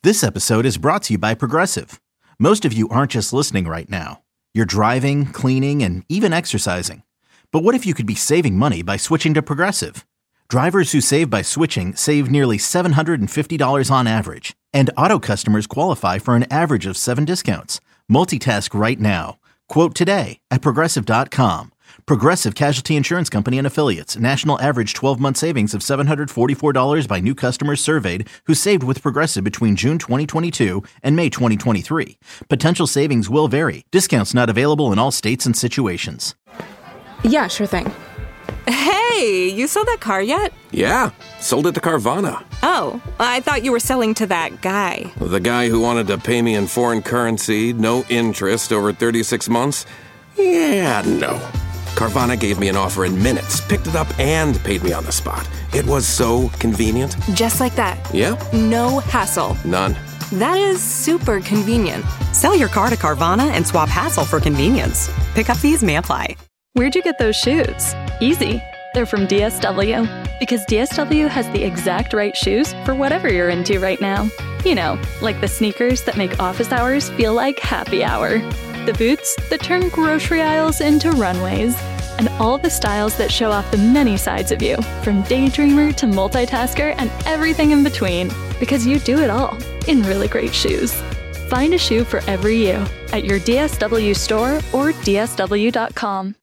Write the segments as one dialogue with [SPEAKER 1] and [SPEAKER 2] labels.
[SPEAKER 1] This episode is brought to you by Progressive. Most of you aren't just listening right now. You're driving, cleaning, and even exercising. But what if you could be saving money by switching to Progressive? Drivers who save by switching save nearly $750 on average. And auto customers qualify for an average of 7 discounts. Multitask right now. Quote today at Progressive.com. Progressive Casualty Insurance Company and Affiliates. National average 12-month savings of $744 by new customers surveyed who saved with Progressive between June 2022 and May 2023. Potential savings will vary. Discounts not available in all states and situations.
[SPEAKER 2] Yeah, sure thing.
[SPEAKER 3] Hey, you sold that car yet?
[SPEAKER 4] Yeah, sold it to Carvana.
[SPEAKER 3] Oh, I thought you were selling to that guy.
[SPEAKER 4] The guy who wanted to pay me in foreign currency, no interest, over 36 months? Yeah, no. Carvana gave me an offer in minutes, picked it up, and paid me on the spot. It was so convenient.
[SPEAKER 3] Just like that.
[SPEAKER 4] Yep.
[SPEAKER 3] No hassle.
[SPEAKER 4] None.
[SPEAKER 3] That is super convenient.
[SPEAKER 5] Sell your car to Carvana and swap hassle for convenience. Pickup fees may apply.
[SPEAKER 6] Where'd you get those shoes? Easy. They're from DSW. Because DSW has the exact right shoes for whatever you're into right now. You know, like the sneakers that make office hours feel like happy hour. The boots that turn grocery aisles into runways. And all the styles that show off the many sides of you, from daydreamer to multitasker and everything in between. Because you do it all in really great shoes. Find a shoe for every you at your DSW store or DSW.com.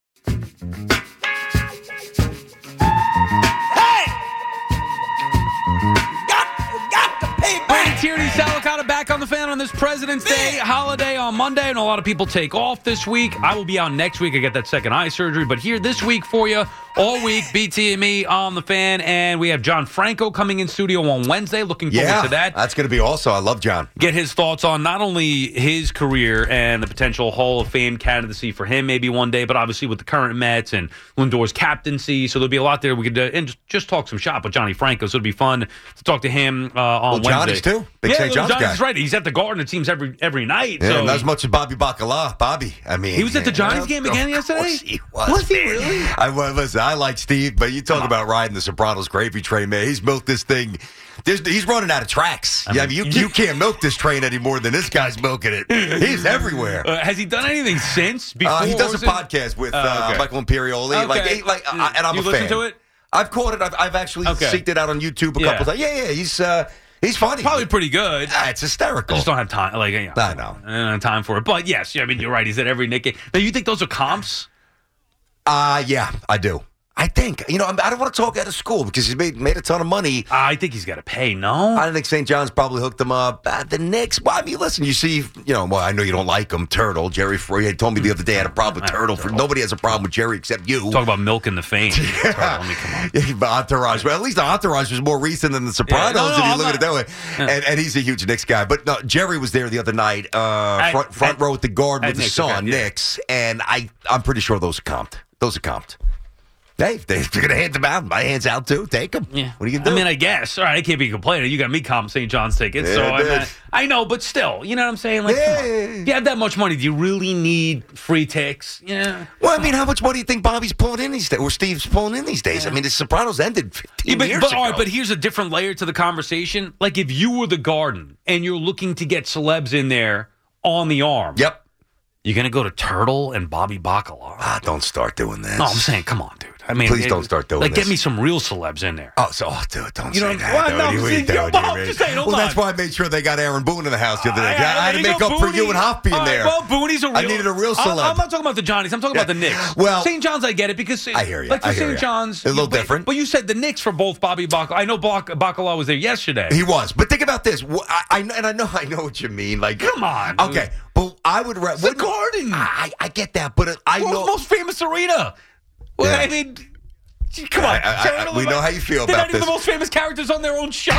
[SPEAKER 7] Tierney, Salicata back on the Fan on this President's Day holiday on Monday, and a lot of people take off this week. I will be out next week. I get that second eye surgery, but here this week for you, all week, BT and me on the Fan, and we have John Franco coming in studio on Wednesday. Looking forward to that.
[SPEAKER 8] That's going to be awesome. I love John.
[SPEAKER 7] Get his thoughts on not only his career and the potential Hall of Fame candidacy for him maybe one day, but obviously with the current Mets and Lindor's captaincy. So there'll be a lot there. We could and just talk some shop with Johnny Franco. So it'll be fun to talk to him on Wednesday.
[SPEAKER 8] Johnny's too. Big St. John's guy.
[SPEAKER 7] That's right. He's at the Garden, it seems, every night.
[SPEAKER 8] Yeah,
[SPEAKER 7] so
[SPEAKER 8] not as much as Bobby Bacala. Bobby, I mean.
[SPEAKER 7] He was at the Giants game again yesterday?
[SPEAKER 8] Of course he was.
[SPEAKER 7] Was he really?
[SPEAKER 8] Listen, I like Steve, but you talk about riding the Sopranos gravy train, man. He's milked this thing. He's running out of tracks. You can't milk this train any more than this guy's milking it. He's everywhere.
[SPEAKER 7] Has he done anything since? Before,
[SPEAKER 8] he does a podcast with Michael Imperioli.
[SPEAKER 7] Okay.
[SPEAKER 8] And I'm a fan.
[SPEAKER 7] You listen to it?
[SPEAKER 8] I've caught it. I've actually seeked it out on YouTube a couple times. Yeah. He's funny.
[SPEAKER 7] Probably pretty good.
[SPEAKER 8] It's hysterical.
[SPEAKER 7] I just don't have time. I know.
[SPEAKER 8] I don't
[SPEAKER 7] have time for it. But yes, I mean, you're right. He's at every Nick game. Now, you think those are comps?
[SPEAKER 8] Yeah, I do. I think. I don't want to talk out of school because he's made a ton of money.
[SPEAKER 7] I think he's got to pay, no?
[SPEAKER 8] I don't think St. John's probably hooked him up. The Knicks, well, I mean, listen, you see, I know you don't like him, Turtle. Jerry Freya told me the other day I had a problem with Turtle. Nobody has a problem with Jerry except you.
[SPEAKER 7] Talk about milking the fame. Turtle, I mean, come on.
[SPEAKER 8] Entourage. Well, at least the Entourage was more recent than the Sopranos, if you look at it that way. Yeah. And he's a huge Knicks guy. But no, Jerry was there the other night, front row at the Garden with his son, Knicks, and I'm pretty sure those are comped. Hey, they're going to hand them out. My hand's out, too. Take them. Yeah. What are you going to do?
[SPEAKER 7] I mean, I guess. All right, I can't be complaining. You got me comping St. John's tickets. I know, but still. You know what I'm saying? Like, come on. If you have that much money, do you really need free ticks? Yeah.
[SPEAKER 8] Well, I mean, how much money do you think Bobby's pulling in these days? Or Steve's pulling in these days? I mean, the Sopranos ended 15 years ago.
[SPEAKER 7] All right, but here's a different layer to the conversation. Like, if you were the Garden and you're looking to get celebs in there on the arm.
[SPEAKER 8] Yep.
[SPEAKER 7] You're going to go to Turtle and Bobby Bacala.
[SPEAKER 8] Don't start doing this.
[SPEAKER 7] No, I'm saying, come on, dude. I mean,
[SPEAKER 8] please don't start doing this.
[SPEAKER 7] Get me some real celebs in there.
[SPEAKER 8] Dude, don't say that.
[SPEAKER 7] Well,
[SPEAKER 8] that's why I made sure they got Aaron Boone in the house the other day. I had to make up for you and Hoff being there.
[SPEAKER 7] Well, Booney's a real.
[SPEAKER 8] I needed a real celeb.
[SPEAKER 7] I'm not talking about the Johnnies. I'm talking about the Knicks.
[SPEAKER 8] Well,
[SPEAKER 7] St. John's, I get it because
[SPEAKER 8] I hear you.
[SPEAKER 7] Like St. John's,
[SPEAKER 8] a little different.
[SPEAKER 7] But you said the Knicks for both Bobby Bacala. I know Bacala was there yesterday.
[SPEAKER 8] He was, but think about this. I know what you mean. Like,
[SPEAKER 7] come on.
[SPEAKER 8] Okay, but I would.
[SPEAKER 7] The Garden.
[SPEAKER 8] I get that, but I know
[SPEAKER 7] most famous arena. Well, I mean. Come on.
[SPEAKER 8] We know how you feel
[SPEAKER 7] about this. They're not even
[SPEAKER 8] the
[SPEAKER 7] most famous characters on their own show.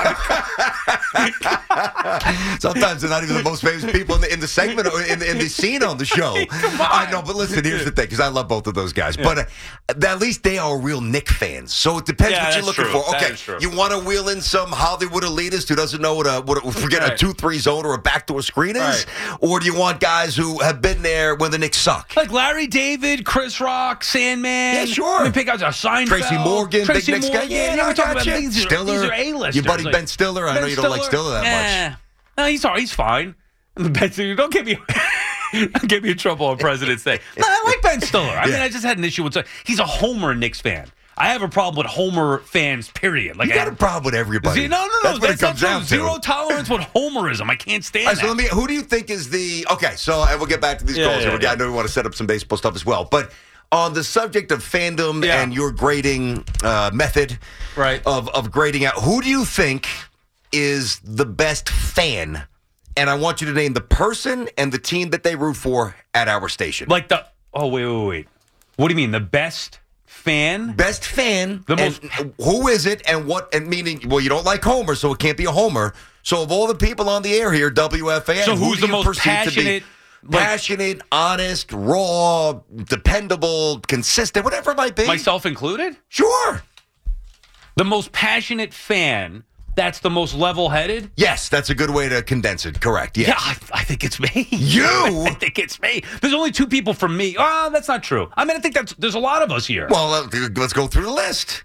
[SPEAKER 8] Sometimes they're not even the most famous people in the segment or in the scene on the show.
[SPEAKER 7] Come on.
[SPEAKER 8] I know, but listen, here's the thing, because I love both of those guys. Yeah. But at least they are real Knick fans. So it depends what you're looking for. Okay, you want to wheel in some Hollywood elitist who doesn't know what a 2-3 zone or a backdoor screen is? Right. Or do you want guys who have been there when the Knicks suck?
[SPEAKER 7] Like Larry David, Chris Rock, Sandman.
[SPEAKER 8] Yeah, sure.
[SPEAKER 7] I mean, pick out Seinfeld.
[SPEAKER 8] Tracy Morgan, big Knicks guy.
[SPEAKER 7] Yeah, we're talking about
[SPEAKER 8] Stiller.
[SPEAKER 7] These are A-listers.
[SPEAKER 8] Your buddy Ben Stiller. I know you don't like Stiller that much.
[SPEAKER 7] No, he's all right. He's fine. Don't get me in trouble on President's Day. No, I like Ben Stiller. I mean, I just had an issue with he's a Homer Knicks fan. I have a problem with Homer fans, period. Like,
[SPEAKER 8] you got a problem with everybody.
[SPEAKER 7] No.
[SPEAKER 8] That's what it comes down to.
[SPEAKER 7] Zero tolerance with Homerism. I can't stand that.
[SPEAKER 8] So who do you think is the... Okay, so and we'll get back to these calls. I know we want to set up some baseball stuff as well. But on the subject of fandom and your grading method of grading out, who do you think is the best fan? And I want you to name the person and the team that they root for at our station.
[SPEAKER 7] Like the... Oh, wait. What do you mean? The best... fan?
[SPEAKER 8] Best fan. Who is it and what? And meaning, well, you don't like Homer, so it can't be a Homer. So of all the people on the air here, WFAN,
[SPEAKER 7] so who's the most passionate?
[SPEAKER 8] Passionate, honest, raw, dependable, consistent, whatever it might be.
[SPEAKER 7] Myself included?
[SPEAKER 8] Sure.
[SPEAKER 7] The most passionate fan, that's the most level-headed?
[SPEAKER 8] Yes, that's a good way to condense it. Correct, yes.
[SPEAKER 7] Yeah, I think it's me.
[SPEAKER 8] You?
[SPEAKER 7] I think it's me. There's only 2 people from me. Oh, that's not true. I mean, I think there's a lot of us here.
[SPEAKER 8] Well, let's go through the list.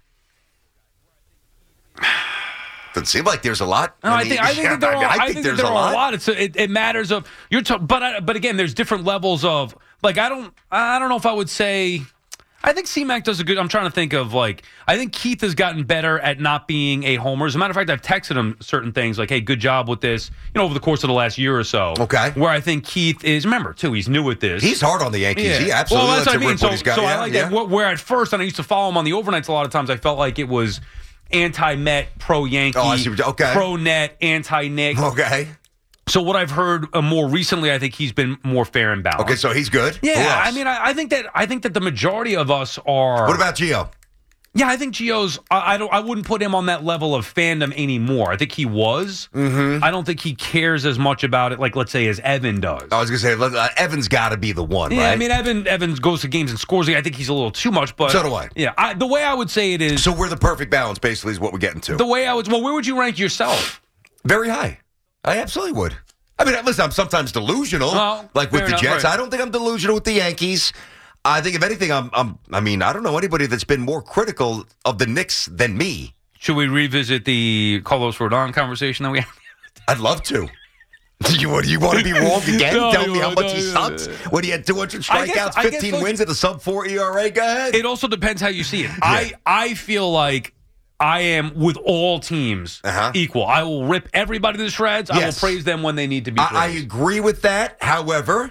[SPEAKER 8] Doesn't seem like there's a lot.
[SPEAKER 7] No, I think there are a lot. It matters of but again, there's different levels of like I don't know if I would say. I think C-Mac does a good. I'm trying to think of I think Keith has gotten better at not being a homer. As a matter of fact, I've texted him certain things like, "Hey, good job with this." Over the course of the last year or so.
[SPEAKER 8] Okay.
[SPEAKER 7] Where I think Keith is. Remember too, he's new at this.
[SPEAKER 8] He's hard on the Yankees. Yeah. He absolutely.
[SPEAKER 7] Well, that's what I mean.
[SPEAKER 8] So
[SPEAKER 7] I like that. Where at first, and I used to follow him on the overnights a lot of times. I felt like it was anti-Met, pro-Yankee, pro-Net, anti-Nick.
[SPEAKER 8] Okay.
[SPEAKER 7] So what I've heard more recently, I think he's been more fair and balanced.
[SPEAKER 8] Okay, so he's good.
[SPEAKER 7] Yeah, I mean, I think that the majority of us are.
[SPEAKER 8] What about Gio?
[SPEAKER 7] Yeah, I think Gio's. I wouldn't put him on that level of fandom anymore. I think he was. Mm-hmm. I don't think he cares as much about it, like let's say, as Evan does.
[SPEAKER 8] I was going to say Evan's got to be the one.
[SPEAKER 7] Yeah,
[SPEAKER 8] right?
[SPEAKER 7] I mean, Evan goes to games and scores. I think he's a little too much, but
[SPEAKER 8] so do I.
[SPEAKER 7] Yeah, the way I would say it is.
[SPEAKER 8] So we're the perfect balance, basically, is what we're getting to.
[SPEAKER 7] The way I would. Well, where would you rank yourself?
[SPEAKER 8] Very high. I absolutely would. I mean, listen, I'm sometimes delusional, like with the Jets. Right. I don't think I'm delusional with the Yankees. I think, if anything, I don't know anybody that's been more critical of the Knicks than me.
[SPEAKER 7] Should we revisit the Carlos Rodon conversation that we had?
[SPEAKER 8] I'd love to. You want to be wrong again? Tell me how much he sucks? When he had 200 strikeouts, 15 wins at a sub-4 ERA? Go ahead.
[SPEAKER 7] It also depends how you see it. Yeah. I feel like I am with all teams equal. I will rip everybody to shreds. Yes. I will praise them when they need to be praised.
[SPEAKER 8] I agree with that. However,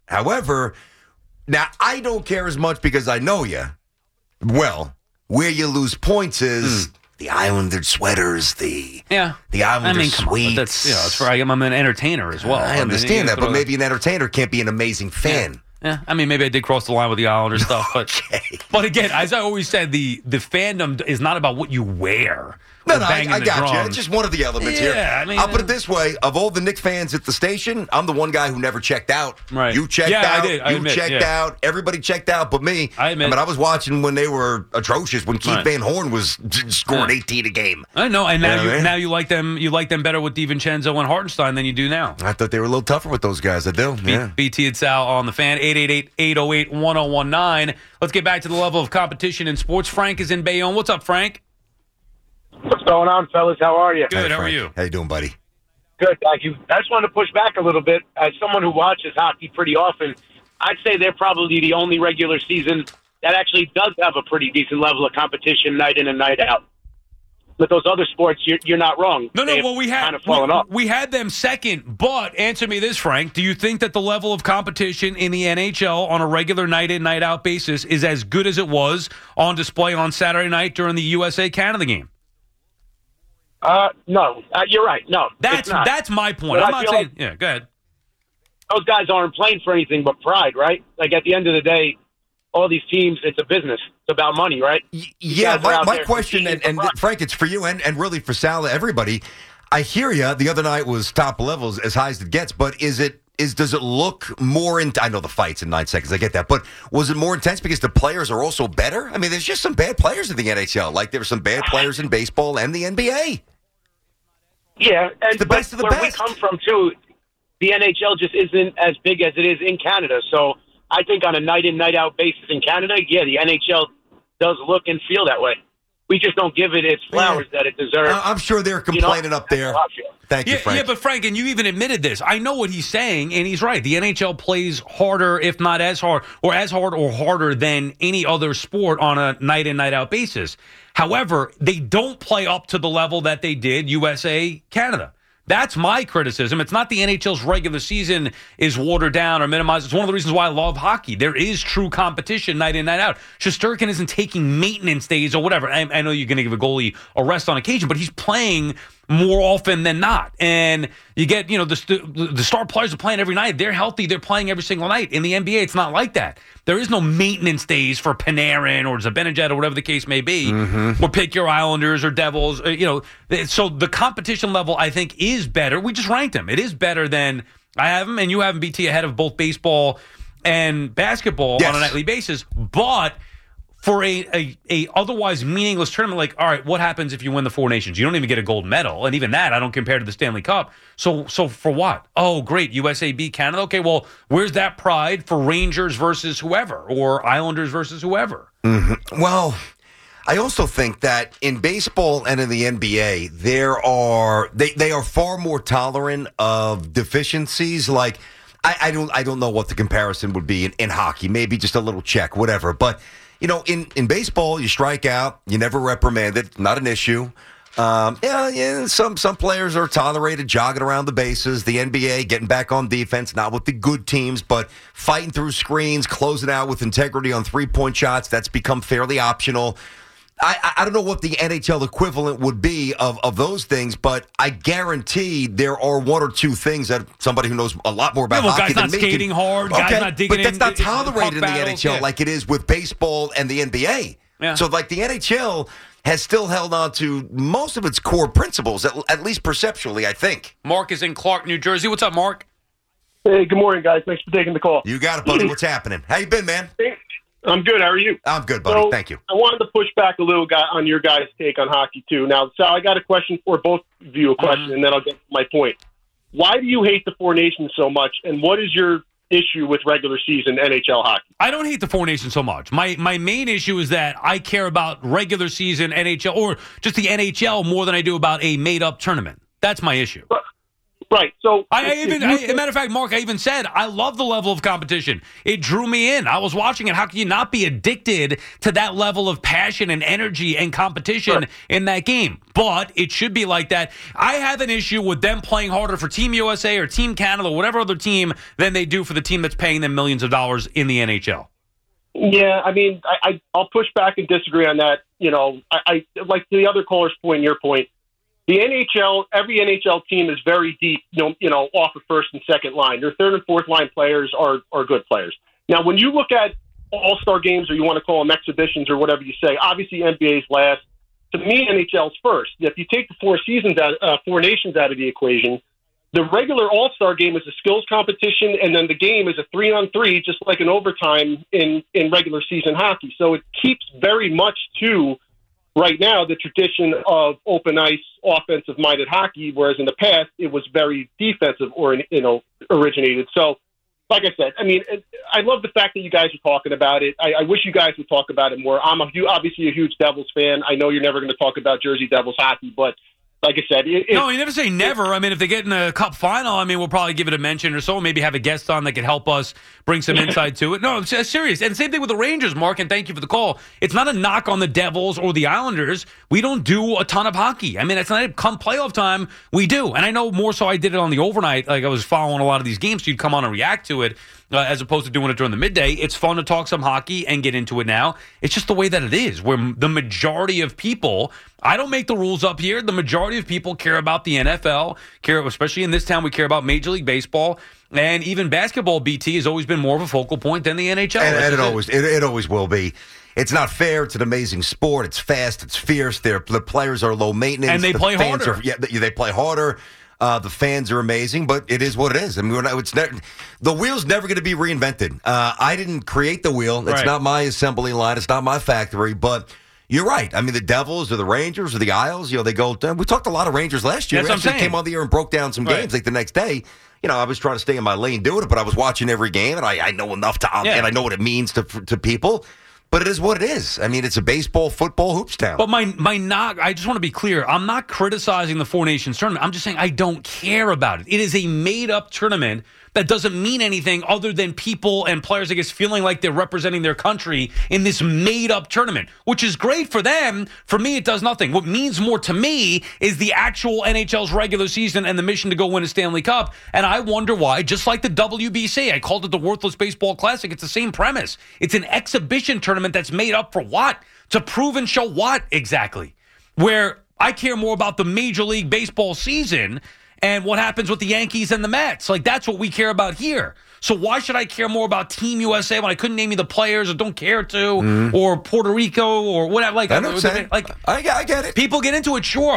[SPEAKER 8] now I don't care as much because I know you. Well, where you lose points is the Islander sweaters, the Islander suite.
[SPEAKER 7] That's right. I'm an entertainer as well.
[SPEAKER 8] I understand that, but maybe an entertainer can't be an amazing fan.
[SPEAKER 7] Yeah, I mean, maybe I did cross the line with the Islander stuff, but again, as I always said, the fandom is not about what you wear.
[SPEAKER 8] No, I got you. It's just one of the elements here.
[SPEAKER 7] I mean,
[SPEAKER 8] I'll put it this way. Of all the Knicks fans at the station, I'm the one guy who never checked out.
[SPEAKER 7] Right.
[SPEAKER 8] You checked out.
[SPEAKER 7] I did. I admit,
[SPEAKER 8] checked out. Everybody checked out but me.
[SPEAKER 7] I admit.
[SPEAKER 8] I mean, I was watching when they were atrocious, when Keith Van Horn was scoring 18 a game.
[SPEAKER 7] I know, and now you like them. You like them better with DiVincenzo and Hartenstein than you do now.
[SPEAKER 8] I thought they were a little tougher with those guys. I do.
[SPEAKER 7] BT and Sal on the Fan, 888-808-1019. Let's get back to the level of competition in sports. Frank is in Bayonne. What's up, Frank?
[SPEAKER 9] What's going on, fellas? How are you?
[SPEAKER 7] Good. How are you?
[SPEAKER 8] How you doing, buddy?
[SPEAKER 9] Good, thank you. I just wanted to push back a little bit. As someone who watches hockey pretty often, I'd say they're probably the only regular season that actually does have a pretty decent level of competition night in and night out. With those other sports, you're not wrong.
[SPEAKER 7] No. Well, we had
[SPEAKER 9] kind of fallen off.
[SPEAKER 7] We had them second, but answer me this, Frank: do you think that the level of competition in the NHL on a regular night in, night out basis is as good as it was on display on Saturday night during the USA-Canada game?
[SPEAKER 9] No, you're right. No,
[SPEAKER 7] that's my point. I'm not saying. Yeah, go ahead.
[SPEAKER 9] Those guys aren't playing for anything but pride, right? Like at the end of the day, all these teams, it's a business. It's about money, right?
[SPEAKER 8] Yeah. My question, and Frank, it's for you and really for Sal, everybody. I hear you. The other night was top levels, as high as it gets. But does it look more I know the fight's in 9 seconds. I get that. But was it more intense because the players are also better? I mean, there's just some bad players in the NHL. Like there were some bad players in baseball and the NBA.
[SPEAKER 9] Yeah, and
[SPEAKER 8] it's the best of the best.
[SPEAKER 9] Where we come from, too, the NHL just isn't as big as it is in Canada. So I think on a night in, night out basis in Canada, the NHL does look and feel that way. we just don't give it its flowers that it deserves.
[SPEAKER 8] I'm sure they're complaining up there. Thank you, Frank.
[SPEAKER 7] Yeah, but Frank, and you even admitted this. I know what he's saying, and he's right. The NHL plays harder, if not as hard or harder than any other sport on a night in, night out basis. However, they don't play up to the level that they did USA, Canada. That's my criticism. It's not the NHL's regular season is watered down or minimized. It's one of the reasons why I love hockey. There is true competition night in, night out. Shesterkin isn't taking maintenance days or whatever. I know you're going to give a goalie a rest on occasion, but he's playing more often than not. And you get, the star players are playing every night. They're healthy. They're playing every single night. In the NBA, it's not like that. There is no maintenance days for Panarin or Zibanejad or whatever the case may be, or pick your Islanders or Devils. So the competition level, I think, is better. We just ranked them. It is better than I have them, and you have them, BT, ahead of both baseball and basketball on a nightly basis. But for a otherwise meaningless tournament, like, all right, what happens if you win the Four Nations? You don't even get a gold medal, and even that I don't compare to the Stanley Cup. So for what? Oh, great, USA beat Canada. Okay, well, where's that pride for Rangers versus whoever, or Islanders versus whoever?
[SPEAKER 8] Mm-hmm. Well, I also think that in baseball and in the NBA, they are far more tolerant of deficiencies. Like, I don't know what the comparison would be in hockey. Maybe just a little check, whatever, but. In baseball, you strike out, you never reprimand it, not an issue. Some players are tolerated jogging around the bases. The NBA getting back on defense, not with the good teams, but fighting through screens, closing out with integrity on three-point shots. That's become fairly optional. I don't know what the NHL equivalent would be of those things, but I guarantee there are one or two things that somebody who knows a lot more about hockey than me.
[SPEAKER 7] Guys not skating hard, guys not digging in.
[SPEAKER 8] But that's not tolerated in the NHL like it is with baseball and the NBA.
[SPEAKER 7] Yeah.
[SPEAKER 8] So, like, the NHL has still held on to most of its core principles, at least perceptually, I think.
[SPEAKER 7] Mark is in Clark, New Jersey. What's up, Mark?
[SPEAKER 10] Hey, good morning, guys. Thanks for taking the call.
[SPEAKER 8] You got it, buddy. What's happening? How you been, man?
[SPEAKER 10] I'm good. How are you?
[SPEAKER 8] I'm good, buddy.
[SPEAKER 10] So,
[SPEAKER 8] thank you.
[SPEAKER 10] I wanted to push back a little on your guys' take on hockey, too. Now, Sal, I got a question for both of you, and then I'll get to my point. Why do you hate the Four Nations so much, and what is your issue with regular season NHL hockey?
[SPEAKER 7] I don't hate the Four Nations so much. My main issue is that I care about regular season NHL, or just the NHL, more than I do about a made-up tournament. That's my issue.
[SPEAKER 10] Right. So,
[SPEAKER 7] as a matter of fact, Mark, I even said I love the level of competition. It drew me in. I was watching it. How can you not be addicted to that level of passion and energy and competition in that game? But it should be like that. I have an issue with them playing harder for Team USA or Team Canada or whatever other team than they do for the team that's paying them millions of dollars in the NHL.
[SPEAKER 10] Yeah, I mean, I'll push back and disagree on that. I like the other caller's point and your point. The NHL, every NHL team is very deep, off of first and second line. Their third and fourth line players are good players. Now, when you look at all-star games, or you want to call them exhibitions or whatever you say, obviously NBA's last. To me, NHL's first. If you take the Four Nations out of the equation, the regular all-star game is a skills competition, and then the game is a 3-on-3, just like an overtime in regular season hockey. So it keeps very much to right now the tradition of open ice, offensive-minded hockey, whereas in the past it was very defensive or originated. So, like I said, I mean, I love the fact that you guys are talking about it. I wish you guys would talk about it more. I'm obviously a huge Devils fan. I know you're never going to talk about Jersey Devils hockey, but like I said,
[SPEAKER 7] no, you never say never. I mean, if they get in a cup final, I mean, we'll probably give it a mention or so. Maybe have a guest on that could help us bring some insight to it. No, I'm serious. And same thing with the Rangers, Mark, and thank you for the call. It's not a knock on the Devils or the Islanders. We don't do a ton of hockey. I mean, it's not come playoff time, we do. And I know more so I did it on the overnight. Like I was following a lot of these games, so you'd come on and react to it. As opposed to doing it during the midday. It's fun to talk some hockey and get into it now. It's just the way that it is, where the majority of people, I don't make the rules up here, the majority of people care about the NFL, especially in this town, we care about Major League Baseball, and even basketball, BT, has always been more of a focal point than the NHL.
[SPEAKER 8] And it always will be. It's not fair. It's an amazing sport. It's fast. It's fierce. The players are low maintenance.
[SPEAKER 7] And they play harder.
[SPEAKER 8] They play harder. The fans are amazing, but it is what it is. I mean, the wheel's never going to be reinvented. I didn't create the wheel. It's not my assembly line. It's not my factory. But you're right. I mean, the Devils or the Rangers or the Isles, they go. We talked a lot of Rangers last year.
[SPEAKER 7] That's what I'm saying.
[SPEAKER 8] Came on the air and broke down some games like the next day. I was trying to stay in my lane doing it, but I was watching every game, and I know enough and I know what it means to people. But it is what it is. I mean, it's a baseball, football, hoops town.
[SPEAKER 7] But my knock, I just want to be clear. I'm not criticizing the Four Nations tournament. I'm just saying I don't care about it. It is a made-up tournament that doesn't mean anything other than people and players, I guess, feeling like they're representing their country in this made-up tournament, which is great for them. For me, it does nothing. What means more to me is the actual NHL's regular season and the mission to go win a Stanley Cup. And I wonder why, just like the WBC, I called it the Worthless Baseball Classic. It's the same premise. It's an exhibition tournament that's made up for what? To prove and show what exactly? Where I care more about the Major League Baseball season and what happens with the Yankees and the Mets. Like, that's what we care about here. So why should I care more about Team USA when I couldn't name you the players or don't care to, or Puerto Rico or whatever? Like,
[SPEAKER 8] I get it.
[SPEAKER 7] People get into it, sure.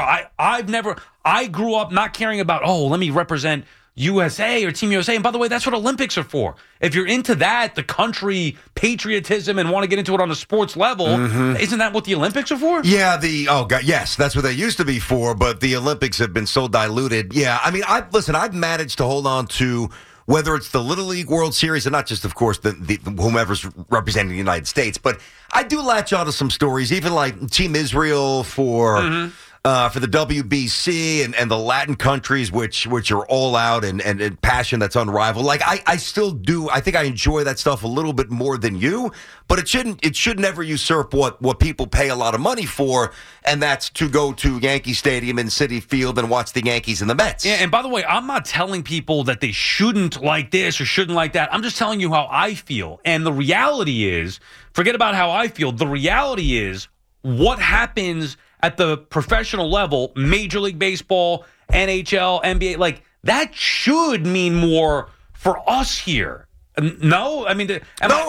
[SPEAKER 7] I grew up not caring about, let me represent USA or Team USA. And by the way, that's what Olympics are for. If you're into that, the country patriotism and want to get into it on a sports level, isn't that what the Olympics are for?
[SPEAKER 8] Yeah, yes, that's what they used to be for, but the Olympics have been so diluted. Yeah, I mean, I've managed to hold on to whether it's the Little League World Series, and not just, of course, the whomever's representing the United States, but I do latch on to some stories, even like Team Israel for the WBC and the Latin countries, which are all out and passion that's unrivaled. Like I still do. I think I enjoy that stuff a little bit more than you, but it should never usurp what people pay a lot of money for, and that's to go to Yankee Stadium and Citi Field and watch the Yankees and the Mets.
[SPEAKER 7] Yeah, and by the way, I'm not telling people that they shouldn't like this or shouldn't like that. I'm just telling you how I feel. And the reality is, forget about how I feel. The reality is what happens at the professional level, Major League Baseball, NHL, NBA, like that should mean more for us here. No, I mean, no,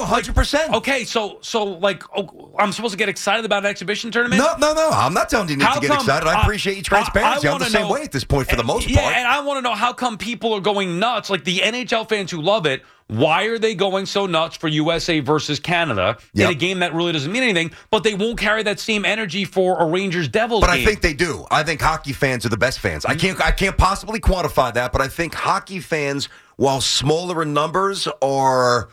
[SPEAKER 8] 100%.
[SPEAKER 7] Okay, so like, I'm supposed to get excited about an exhibition tournament?
[SPEAKER 8] No. I'm not telling you to get excited. I appreciate your transparency. I'm the same way at this point for the most part.
[SPEAKER 7] Yeah, and I want to know how come people are going nuts, like the NHL fans who love it. Why are they going so nuts for USA versus Canada in a game that really doesn't mean anything, but they won't carry that same energy for a Rangers-Devils game?
[SPEAKER 8] But I think they do. I think hockey fans are the best fans. I can't possibly quantify that, but I think hockey fans, while smaller in numbers, are...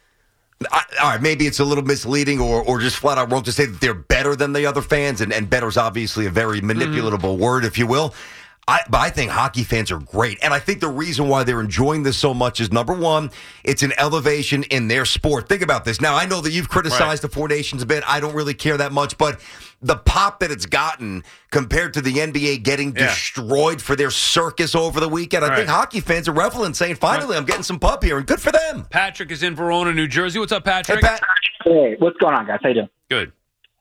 [SPEAKER 8] all right, maybe it's a little misleading or just flat out wrong to say that they're better than the other fans, and better is obviously a very manipulatable word, if you will. But I think hockey fans are great. And I think the reason why they're enjoying this so much is, number one, it's an elevation in their sport. Think about this. Now, I know that you've criticized the Four Nations a bit. I don't really care that much. But the pop that it's gotten compared to the NBA getting destroyed for their circus over the weekend, I think hockey fans are reveling, saying, finally, I'm getting some pub here, and good for them.
[SPEAKER 7] Patrick is in Verona, New Jersey. What's up, Patrick?
[SPEAKER 11] Hey, Pat. Hey, what's going on, guys? How you doing?
[SPEAKER 7] Good.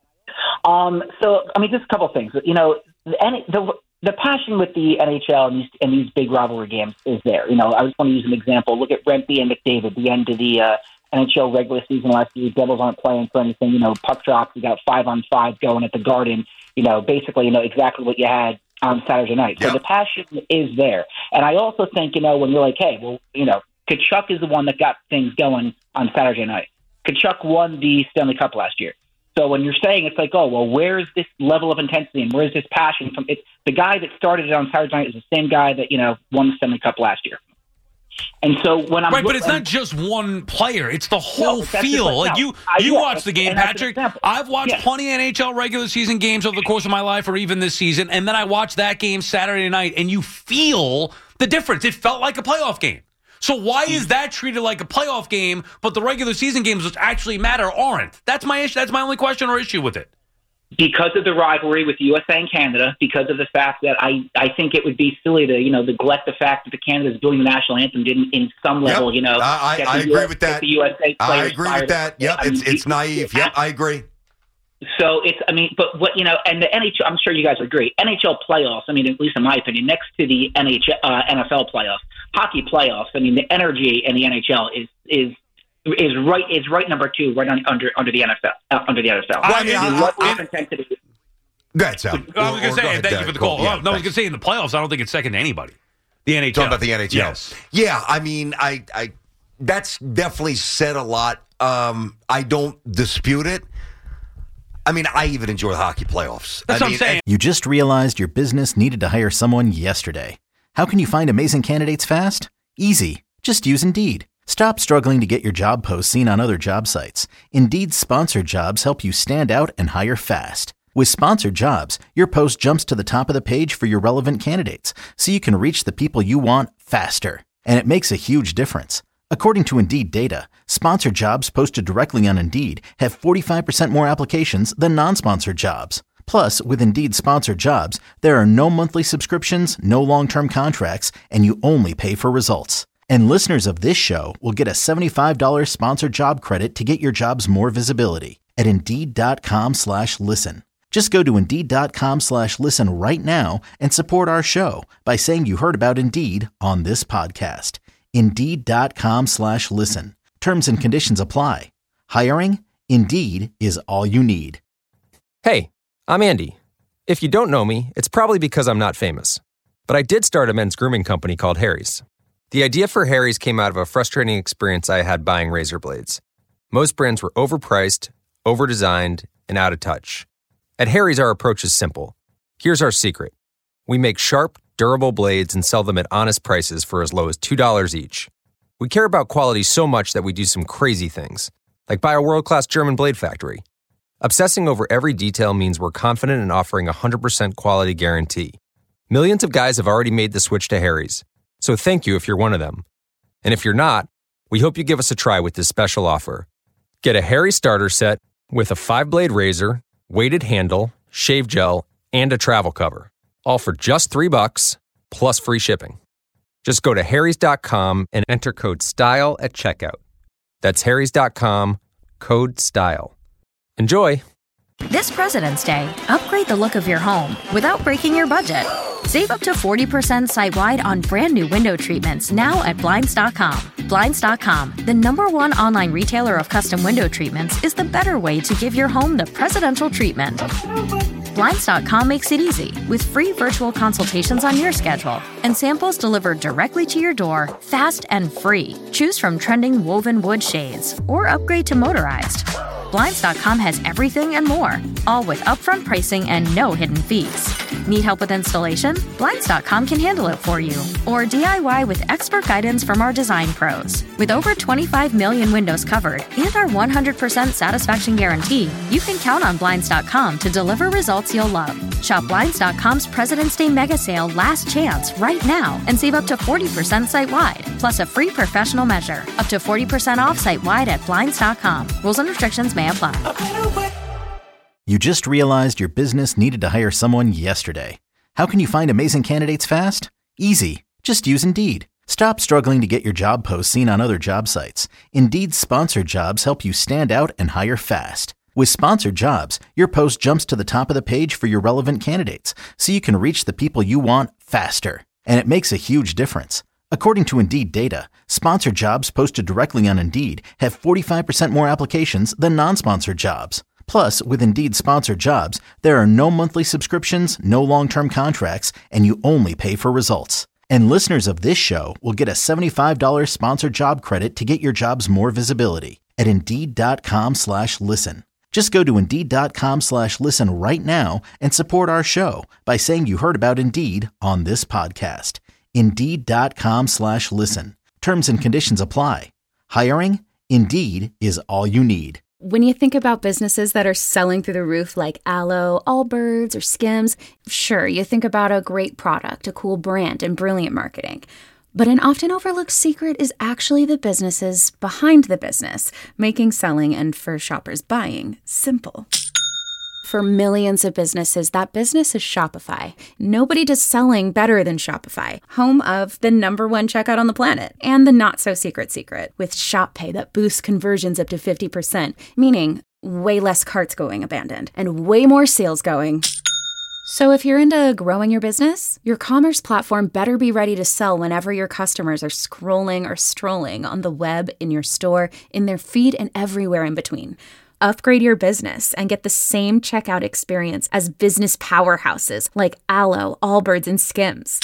[SPEAKER 11] So, I mean, just a couple of things. You know, the passion with the NHL and these big rivalry games is there. You know, I just want to use an example. Look at Rempe and McDavid, the end of the NHL regular season last year. Devils aren't playing for anything. You know, puck drops. You got 5-on-5 going at the Garden. You know, basically, you know, exactly what you had on Saturday night. So the passion is there. And I also think, you know, when you're like, hey, well, you know, Tkachuk is the one that got things going on Saturday night. Tkachuk won the Stanley Cup last year. So when you're saying, it's like, oh, well, where's this level of intensity and where's this passion from? It's the guy that started it on Saturday night is the same guy that, you know, won the Stanley Cup last year. And so when I'm
[SPEAKER 7] but it's not just one player; it's the whole feel. Like you watch the game, Patrick. I've watched plenty of NHL regular season games over the course of my life, or even this season, and then I watched that game Saturday night, and you feel the difference. It felt like a playoff game. So why is that treated like a playoff game, but the regular season games which actually matter aren't? That's my issue. That's my only question or issue with it.
[SPEAKER 11] Because of the rivalry with USA and Canada, because of the fact that I think it would be silly to, you know, neglect the fact that the Canada's doing the national anthem didn't in some level, you know.
[SPEAKER 8] I agree with that.
[SPEAKER 11] The USA
[SPEAKER 8] I agree with that. Yep, it's naive. Yep, I agree.
[SPEAKER 11] So it's, I mean, but what, you know, and the NHL, I'm sure you guys agree, NHL playoffs, I mean, at least in my opinion, next to the NFL playoffs, hockey playoffs, I mean, the energy in the NHL is right number two, right under the NFL.
[SPEAKER 8] Go ahead, Sal.
[SPEAKER 7] I was going to say, thank you for the call. I was going to say, in the playoffs, I don't think it's second to anybody. The NHL.
[SPEAKER 8] Talking about the NHL.
[SPEAKER 7] Yes.
[SPEAKER 8] Yeah, I mean, I that's definitely said a lot. I don't dispute it. I mean, I even enjoy hockey playoffs.
[SPEAKER 7] That's what I'm saying.
[SPEAKER 1] You just realized your business needed to hire someone yesterday. How can you find amazing candidates fast? Easy. Just use Indeed. Stop struggling to get your job posts seen on other job sites. Indeed's sponsored jobs help you stand out and hire fast. With sponsored jobs, your post jumps to the top of the page for your relevant candidates, so you can reach the people you want faster. And it makes a huge difference. According to Indeed data, sponsored jobs posted directly on Indeed have 45% more applications than non-sponsored jobs. Plus, with Indeed sponsored jobs, there are no monthly subscriptions, no long-term contracts, and you only pay for results. And listeners of this show will get a $75 sponsored job credit to get your jobs more visibility at Indeed.com/listen. Just go to Indeed.com/listen right now and support our show by saying you heard about Indeed on this podcast. Indeed.com/listen. Terms and conditions apply. Hiring? Indeed is all you need.
[SPEAKER 12] Hey, I'm Andy. If you don't know me, it's probably because I'm not famous. But I did start a men's grooming company called Harry's. The idea for Harry's came out of a frustrating experience I had buying razor blades. Most brands were overpriced, overdesigned, and out of touch. At Harry's, our approach is simple. Here's our secret. We make sharp, durable blades and sell them at honest prices for as low as $2 each. We care about quality so much that we do some crazy things, like buy a world-class German blade factory. Obsessing over every detail means we're confident in offering a 100% quality guarantee. Millions of guys have already made the switch to Harry's. So thank you if you're one of them. And if you're not, we hope you give us a try with this special offer. Get a Harry starter set with a 5-blade razor, weighted handle, shave gel, and a travel cover. All for just $3 plus free shipping. Just go to harrys.com and enter code STYLE at checkout. That's harrys.com, code STYLE. Enjoy!
[SPEAKER 13] This President's Day, upgrade the look of your home without breaking your budget. Save up to 40% site-wide on brand new window treatments now at Blinds.com. Blinds.com, the #1 online retailer of custom window treatments, is the better way to give your home the presidential treatment. Blinds.com makes it easy with free virtual consultations on your schedule and samples delivered directly to your door, fast and free. Choose from trending woven wood shades or upgrade to motorized. Blinds.com has everything and more, all with upfront pricing and no hidden fees. Need help with installation? Blinds.com can handle it for you. Or DIY with expert guidance from our design pros. With over 25 million windows covered and our 100% satisfaction guarantee, you can count on Blinds.com to deliver results you'll love. Shop Blinds.com's President's Day Mega Sale Last Chance right now and save up to 40% site-wide, plus a free professional measure. Up to 40% off site-wide at Blinds.com. Rules and restrictions may apply.
[SPEAKER 1] You just realized your business needed to hire someone yesterday. How can you find amazing candidates fast? Easy. Just use Indeed. Stop struggling to get your job posts seen on other job sites. Indeed's sponsored jobs help you stand out and hire fast. With sponsored jobs, your post jumps to the top of the page for your relevant candidates, so you can reach the people you want faster. And it makes a huge difference. According to Indeed data, sponsored jobs posted directly on Indeed have 45% more applications than non-sponsored jobs. Plus, with Indeed sponsored jobs, there are no monthly subscriptions, no long-term contracts, and you only pay for results. And listeners of this show will get a $75 sponsored job credit to get your jobs more visibility at Indeed.com/listen. Just go to Indeed.com/listen right now and support our show by saying you heard about Indeed on this podcast. Indeed.com/listen. Terms and conditions apply. Hiring? Indeed is all you need.
[SPEAKER 2] When you think about businesses that are selling through the roof like Aloe, Allbirds, or Skims, sure, you think about a great product, a cool brand, and brilliant marketing. But an often overlooked secret is actually the businesses behind the business, making selling and, for shoppers, buying simple. For millions of businesses, that business is Shopify. Nobody does selling better than Shopify, home of the #1 checkout on the planet and the not-so-secret secret with Shop Pay that boosts conversions up to 50%, meaning way less carts going abandoned and way more sales going. So if you're into growing your business, your commerce platform better be ready to sell whenever your customers are scrolling or strolling on the web, in your store, in their feed, and everywhere in between. Upgrade your business and get the same checkout experience as business powerhouses like Aloe, Allbirds, and Skims.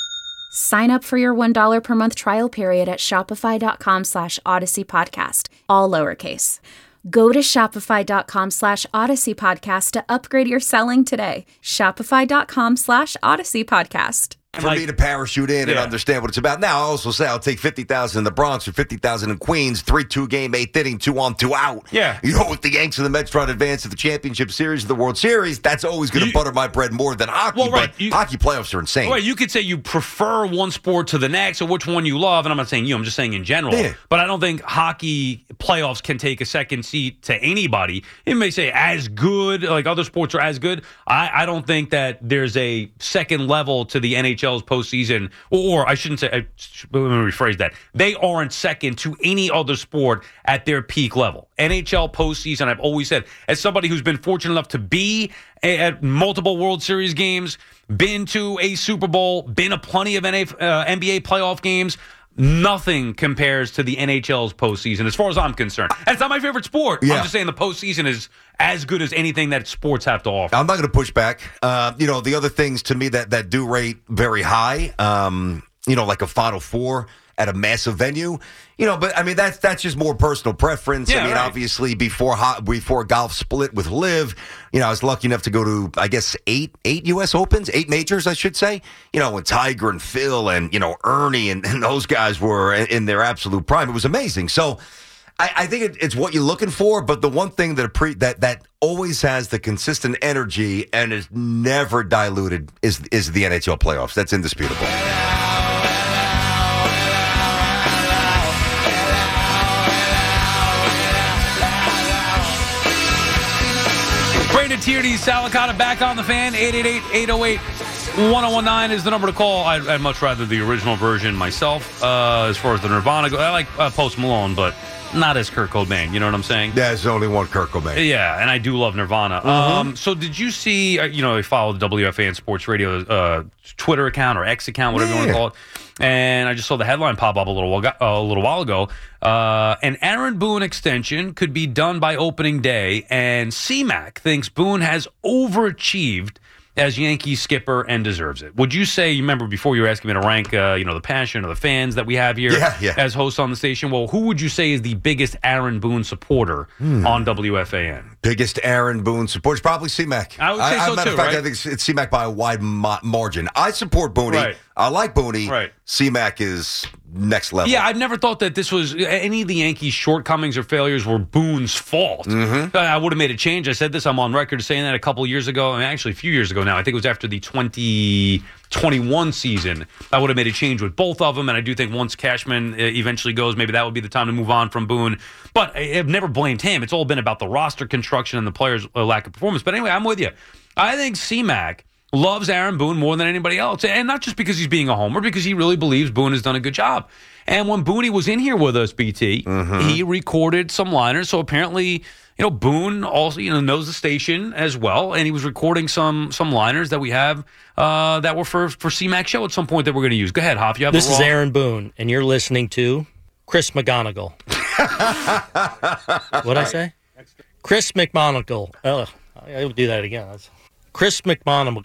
[SPEAKER 2] Sign up for your $1 per month trial period at shopify.com/Odyssey Podcast, all lowercase. Go to shopify.com/Odyssey Podcast to upgrade your selling today. Shopify.com/Odyssey Podcast.
[SPEAKER 8] for me to parachute in and understand what it's about. Now, I also say I'll take 50,000 in the Bronx or 50,000 in Queens, 3-2 game, 8th inning, 2 on, 2 out.
[SPEAKER 7] Yeah.
[SPEAKER 8] With the Yanks and the Mets trying to advance to the championship series of the World Series, that's always going to butter my bread more than hockey.
[SPEAKER 7] Well, right.
[SPEAKER 8] But hockey playoffs are insane.
[SPEAKER 7] Right, you could say you prefer one sport to the next or which one you love, and I'm not saying you, I'm just saying in general. Yeah. But I don't think hockey playoffs can take a second seat to anybody. It may say as good, like other sports are as good. I don't think that there's a second level to the NHL's postseason, or I shouldn't say, let me rephrase that. They aren't second to any other sport at their peak level. NHL postseason, I've always said, as somebody who's been fortunate enough to be at multiple World Series games, been to a Super Bowl, been to plenty of NBA playoff games, nothing compares to the NHL's postseason as far as I'm concerned. And it's not my favorite sport. I'm just saying the postseason is as good as anything that sports have to offer.
[SPEAKER 8] I'm not going to push back. The other things to me that do rate very high, like a Final Four at a massive venue, but I mean that's just more personal preference.
[SPEAKER 7] Yeah,
[SPEAKER 8] obviously before golf split with LIV, I was lucky enough to go to, I guess, eight U.S. Opens, 8 majors, I should say. When Tiger and Phil and Ernie and those guys were in their absolute prime, it was amazing. So I think it's what you're looking for. But the one thing that always has the consistent energy and is never diluted is the NHL playoffs. That's indisputable.
[SPEAKER 7] Brandon Tierney, Salicata back on the fan. 888-808-1019 is the number to call. I'd much rather the original version myself. As far as the Nirvana goes, I like Post Malone, but not as Kurt Cobain. You know what I'm saying?
[SPEAKER 8] There's only one Kurt Cobain.
[SPEAKER 7] Yeah, and I do love Nirvana.
[SPEAKER 8] Mm-hmm.
[SPEAKER 7] So did you see, I follow the WFAN Sports Radio Twitter account or X account, whatever you want to call it. And I just saw the headline pop up a little while ago. An Aaron Boone extension could be done by opening day, and CMAC thinks Boone has overachieved as Yankees skipper and deserves it. Would you say, you remember before you were asking me to rank, the passion of the fans that we have here as hosts on the station? Well, who would you say is the biggest Aaron Boone supporter on WFAN?
[SPEAKER 8] Biggest Aaron Boone supporter? Probably CMAC.
[SPEAKER 7] I would say so
[SPEAKER 8] matter
[SPEAKER 7] too,
[SPEAKER 8] of fact,
[SPEAKER 7] right?
[SPEAKER 8] I think it's CMAC by a wide margin. I support Booney.
[SPEAKER 7] Right.
[SPEAKER 8] I like Booney.
[SPEAKER 7] Right.
[SPEAKER 8] CMAC is next level.
[SPEAKER 7] Yeah, I've never thought that this was any of the Yankees' shortcomings or failures were Boone's fault.
[SPEAKER 8] Mm-hmm.
[SPEAKER 7] I would have made a change. I said this. I'm on record saying that a couple of years ago. I mean, actually, a few years ago now. I think it was after the 2021 season. I would have made a change with both of them, and I do think once Cashman eventually goes, maybe that would be the time to move on from Boone. But I've never blamed him. It's all been about the roster construction and the players' lack of performance. But anyway, I'm with you. I think CMAC loves Aaron Boone more than anybody else. And not just because he's being a homer, because he really believes Boone has done a good job. And when Booney was in here with us, BT, he recorded some liners. So apparently, Boone also, knows the station as well. And he was recording some liners that we have that were for CMAC show at some point that we're going to use. Go ahead, Hoff.
[SPEAKER 14] This is Aaron Boone, and you're listening to Chris McGonigal. What'd I say? Chris McMonagle. I'll do that again. Chris McMonagle.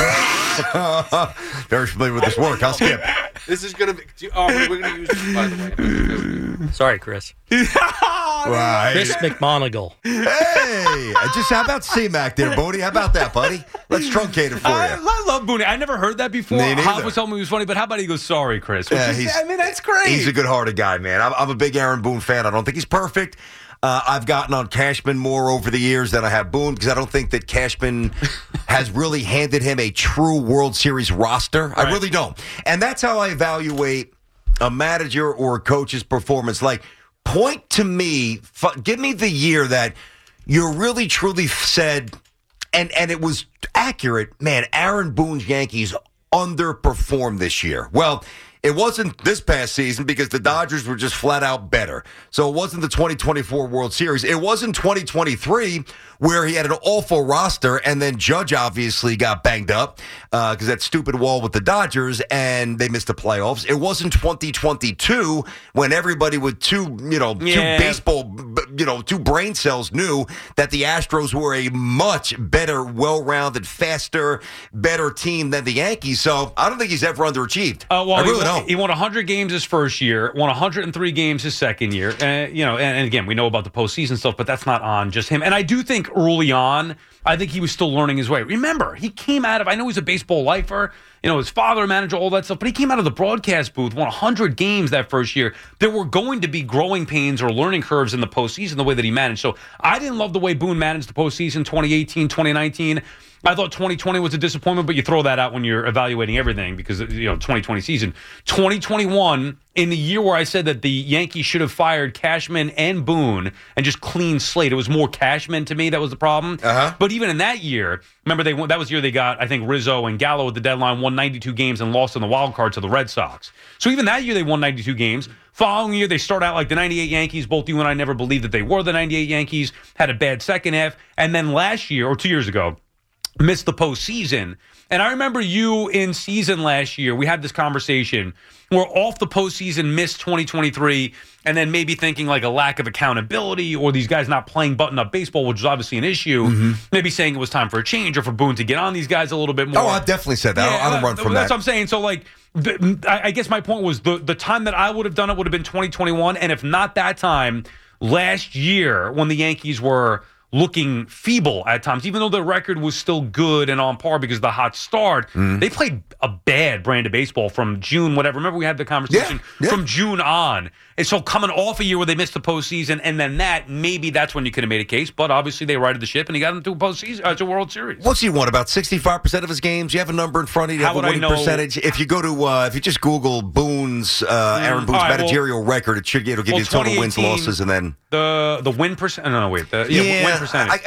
[SPEAKER 8] Very familiar with this work. I'll skip.
[SPEAKER 15] This is going to be... we're going to use this, by the way.
[SPEAKER 14] Sorry, Chris.
[SPEAKER 8] Right.
[SPEAKER 14] Chris McMonagle.
[SPEAKER 8] Hey! How about C-Mac there, Booney? How about that, buddy? Let's truncate it for you.
[SPEAKER 7] I love Booney. I never heard that before.
[SPEAKER 8] Me neither.
[SPEAKER 7] Hoff was telling me it was funny, but how about he goes, sorry, Chris?
[SPEAKER 8] That's
[SPEAKER 7] great.
[SPEAKER 8] He's a good-hearted guy, man. I'm a big Aaron Boone fan. I don't think he's perfect. I've gotten on Cashman more over the years than I have Boone because I don't think that Cashman has really handed him a true World Series roster. Right. I really don't. And that's how I evaluate a manager or a coach's performance. Like, point to me, give me the year that you really, truly said, and it was accurate, man, Aaron Boone's Yankees underperformed this year. Well, it wasn't this past season because the Dodgers were just flat out better. So it wasn't the 2024 World Series. It wasn't 2023 where he had an awful roster and then Judge obviously got banged up because that stupid wall with the Dodgers and they missed the playoffs. It wasn't 2022 when everybody with two brain cells knew that the Astros were a much better, well-rounded, faster, better team than the Yankees. So I don't think he's ever underachieved. I really don't.
[SPEAKER 7] He won 100 games his first year, won 103 games his second year. And again, we know about the postseason stuff, but that's not on just him. And I do think early on, I think he was still learning his way. Remember, he came out of, I know he's a baseball lifer, his father manager, all that stuff. But he came out of the broadcast booth, won 100 games that first year. There were going to be growing pains or learning curves in the postseason, the way that he managed. So I didn't love the way Boone managed the postseason 2018, 2019. I thought 2020 was a disappointment, but you throw that out when you're evaluating everything because, 2020 season. 2021, in the year where I said that the Yankees should have fired Cashman and Boone and just clean slate. It was more Cashman to me that was the problem. But even in that year, remember that was the year they got, I think, Rizzo and Gallo at the deadline, won 92 games and lost in the wild card to the Red Sox. So even that year they won 92 games. Following year, they start out like the 98 Yankees. Both you and I never believed that they were the 98 Yankees, had a bad second half. And then last year, or 2 years ago, missed the postseason. And I remember you in season last year, we had this conversation. We're off the postseason, missed 2023, and then maybe thinking like a lack of accountability or these guys not playing button-up baseball, which is obviously an issue. Maybe saying it was time for a change or for Boone to get on these guys a little bit more.
[SPEAKER 8] Oh, I've definitely said that. I don't run from that.
[SPEAKER 7] That's what I'm saying. So, I guess my point was the time that I would have done it would have been 2021, and if not that time, last year when the Yankees were looking feeble at times, even though their record was still good and on par because of the hot start. They played a bad brand of baseball from June, whatever. Remember we had the conversation from June on. And so coming off a year where they missed the postseason and then maybe that's when you could have made a case. But obviously they righted the ship and he got into a postseason, to a World Series.
[SPEAKER 8] What's he won? About 65% of his games? You have a number in front of you. You have a winning percentage. If you go to, if you just Google Boone's, Aaron Boone's managerial record, it'll give you total wins, losses, and then
[SPEAKER 7] the win percent. No, wait. Win percentage.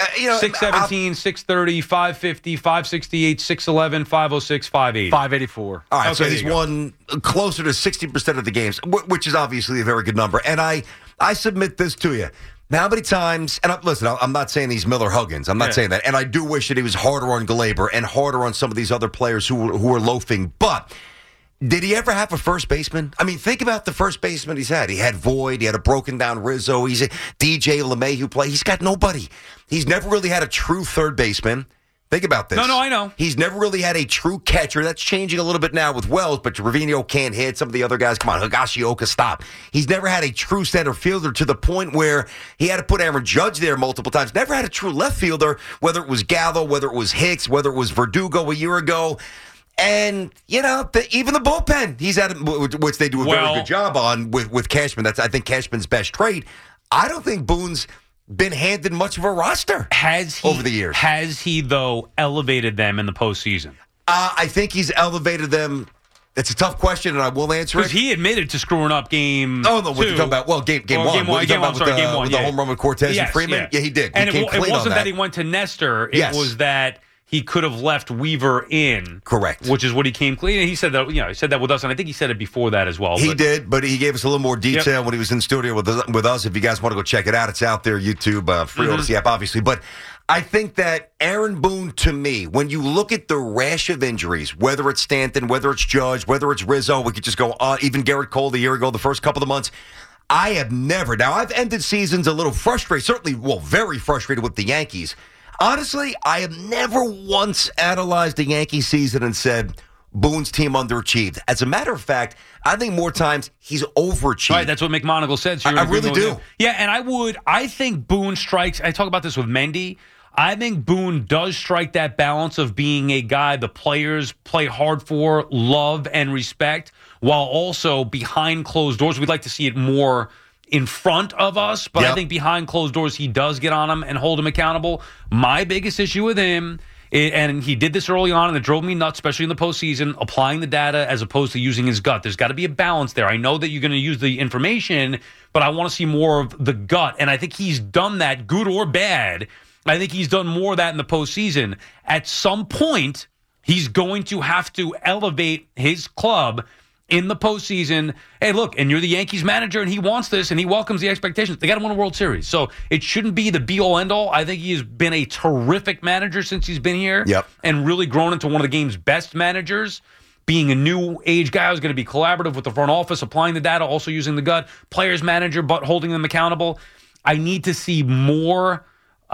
[SPEAKER 7] 617, 630, 550, 568, 611, 506, 580.
[SPEAKER 16] 584.
[SPEAKER 8] All right, so he's won closer to 60% of the games, which is obviously a very good number. And I submit this to you. Now, how many times, and listen, I'm not saying he's Miller Huggins. I'm not saying that. And I do wish that he was harder on Glaber and harder on some of these other players who were loafing. But did he ever have a first baseman? I mean, think about the first baseman he's had. He had Void. He had a broken down Rizzo. He's a DJ LeMahieu play. He's got nobody. He's never really had a true third baseman. Think about this.
[SPEAKER 7] No, I know.
[SPEAKER 8] He's never really had a true catcher. That's changing a little bit now with Wells, but Trevino can't hit. Some of the other guys, come on, Higashioka, stop. He's never had a true center fielder to the point where he had to put Aaron Judge there multiple times. Never had a true left fielder, whether it was Gallo, whether it was Hicks, whether it was Verdugo a year ago. And, even the bullpen, he's had, which they do a very good job on with Cashman. That's, I think, Cashman's best trait. I don't think Boone's been handed much of a roster over the years.
[SPEAKER 7] Has he, though, elevated them in the postseason?
[SPEAKER 8] I think he's elevated them. It's a tough question, and I will answer it.
[SPEAKER 7] Because he admitted to screwing up game
[SPEAKER 8] Oh, no, what you're talking about? Well, game one. Game one, with the home run with Cortez and Freeman? Yeah, he did.
[SPEAKER 7] And it wasn't that he went to Nestor. It was that he could have left Weaver in.
[SPEAKER 8] Correct.
[SPEAKER 7] Which is what he came clean. He said that, he said that with us, and I think he said it before that as well.
[SPEAKER 8] He did, but he gave us a little more detail when he was in studio with us. If you guys want to go check it out, it's out there, YouTube, free Odyssey app, obviously. But I think that Aaron Boone, to me, when you look at the rash of injuries, whether it's Stanton, whether it's Judge, whether it's Rizzo, we could just go on, even Garrett Cole a year ago, the first couple of months, I have never, now I've ended seasons a little frustrated, certainly, very frustrated with the Yankees. Honestly, I have never once analyzed a Yankee season and said Boone's team underachieved. As a matter of fact, I think more times he's overachieved.
[SPEAKER 7] Right, that's what McMonagle said. So
[SPEAKER 8] I really do.
[SPEAKER 7] Yeah, and I think Boone strikes, I talk about this with Mendy, I think Boone does strike that balance of being a guy the players play hard for, love, and respect, while also behind closed doors. We'd like to see it more in front of us, but I think behind closed doors, he does get on him and hold him accountable. My biggest issue with him, and he did this early on, and it drove me nuts, especially in the postseason, applying the data as opposed to using his gut. There's got to be a balance there. I know that you're going to use the information, but I want to see more of the gut, and I think he's done that, good or bad. I think he's done more of that in the postseason. At some point, he's going to have to elevate his club in the postseason. Hey, look, and you're the Yankees manager, and he wants this, and he welcomes the expectations. They got to win a World Series. So it shouldn't be the be-all, end-all. I think he has been a terrific manager since he's been here and really grown into one of the game's best managers. Being a new age guy who's going to be collaborative with the front office, applying the data, also using the gut, players manager, but holding them accountable. I need to see more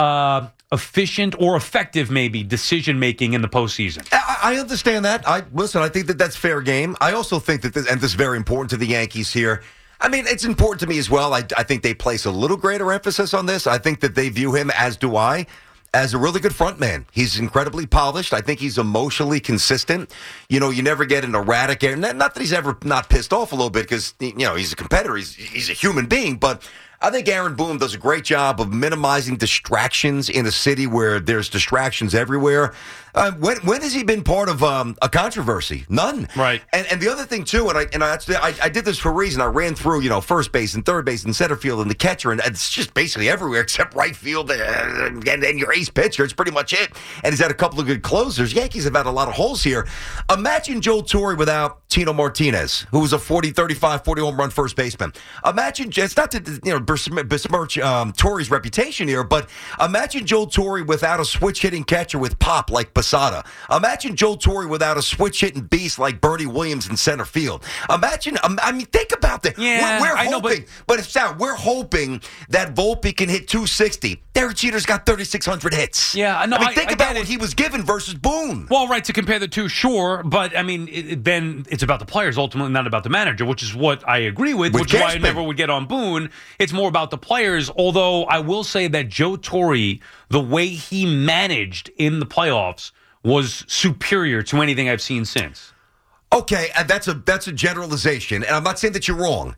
[SPEAKER 7] efficient or effective, maybe, decision-making in the postseason.
[SPEAKER 8] I understand that. I think that that's fair game. I also think that this is very important to the Yankees here. I mean, it's important to me as well. I think they place a little greater emphasis on this. I think that they view him, as do I, as a really good front man. He's incredibly polished. I think he's emotionally consistent. You never get an erratic air. Not that he's ever not pissed off a little bit because, he's a competitor. He's a human being, but I think Aaron Boone does a great job of minimizing distractions in a city where there's distractions everywhere. When has he been part of a controversy? None.
[SPEAKER 7] Right.
[SPEAKER 8] And the other thing, too, I did this for a reason. I ran through, first base and third base and center field and the catcher, and it's just basically everywhere except right field and your ace pitcher. It's pretty much it. And he's had a couple of good closers. Yankees have had a lot of holes here. Imagine Joe Torre without Tino Martinez, who was a 40 home run first baseman. Imagine, it's not to besmirch Torre's reputation here, but imagine Joe Torre without a switch-hitting catcher with pop like Posada. Imagine Joe Torre without a switch-hitting beast like Bernie Williams in center field. Imagine, think about that.
[SPEAKER 7] Yeah,
[SPEAKER 8] we're hoping, but it's not. We're hoping that Volpe can hit 260. Derek Jeter's got 3,600 hits.
[SPEAKER 7] Yeah, no,
[SPEAKER 8] think about what he was given versus Boone.
[SPEAKER 7] Well, right, to compare the two, sure, but then it's about the players ultimately, not about the manager, which is what I agree with which is why I never would get on Boone. It's more about the players, although I will say that Joe Torre, the way he managed in the playoffs was superior to anything I've seen since.
[SPEAKER 8] Okay, and that's a generalization, and I'm not saying that you're wrong,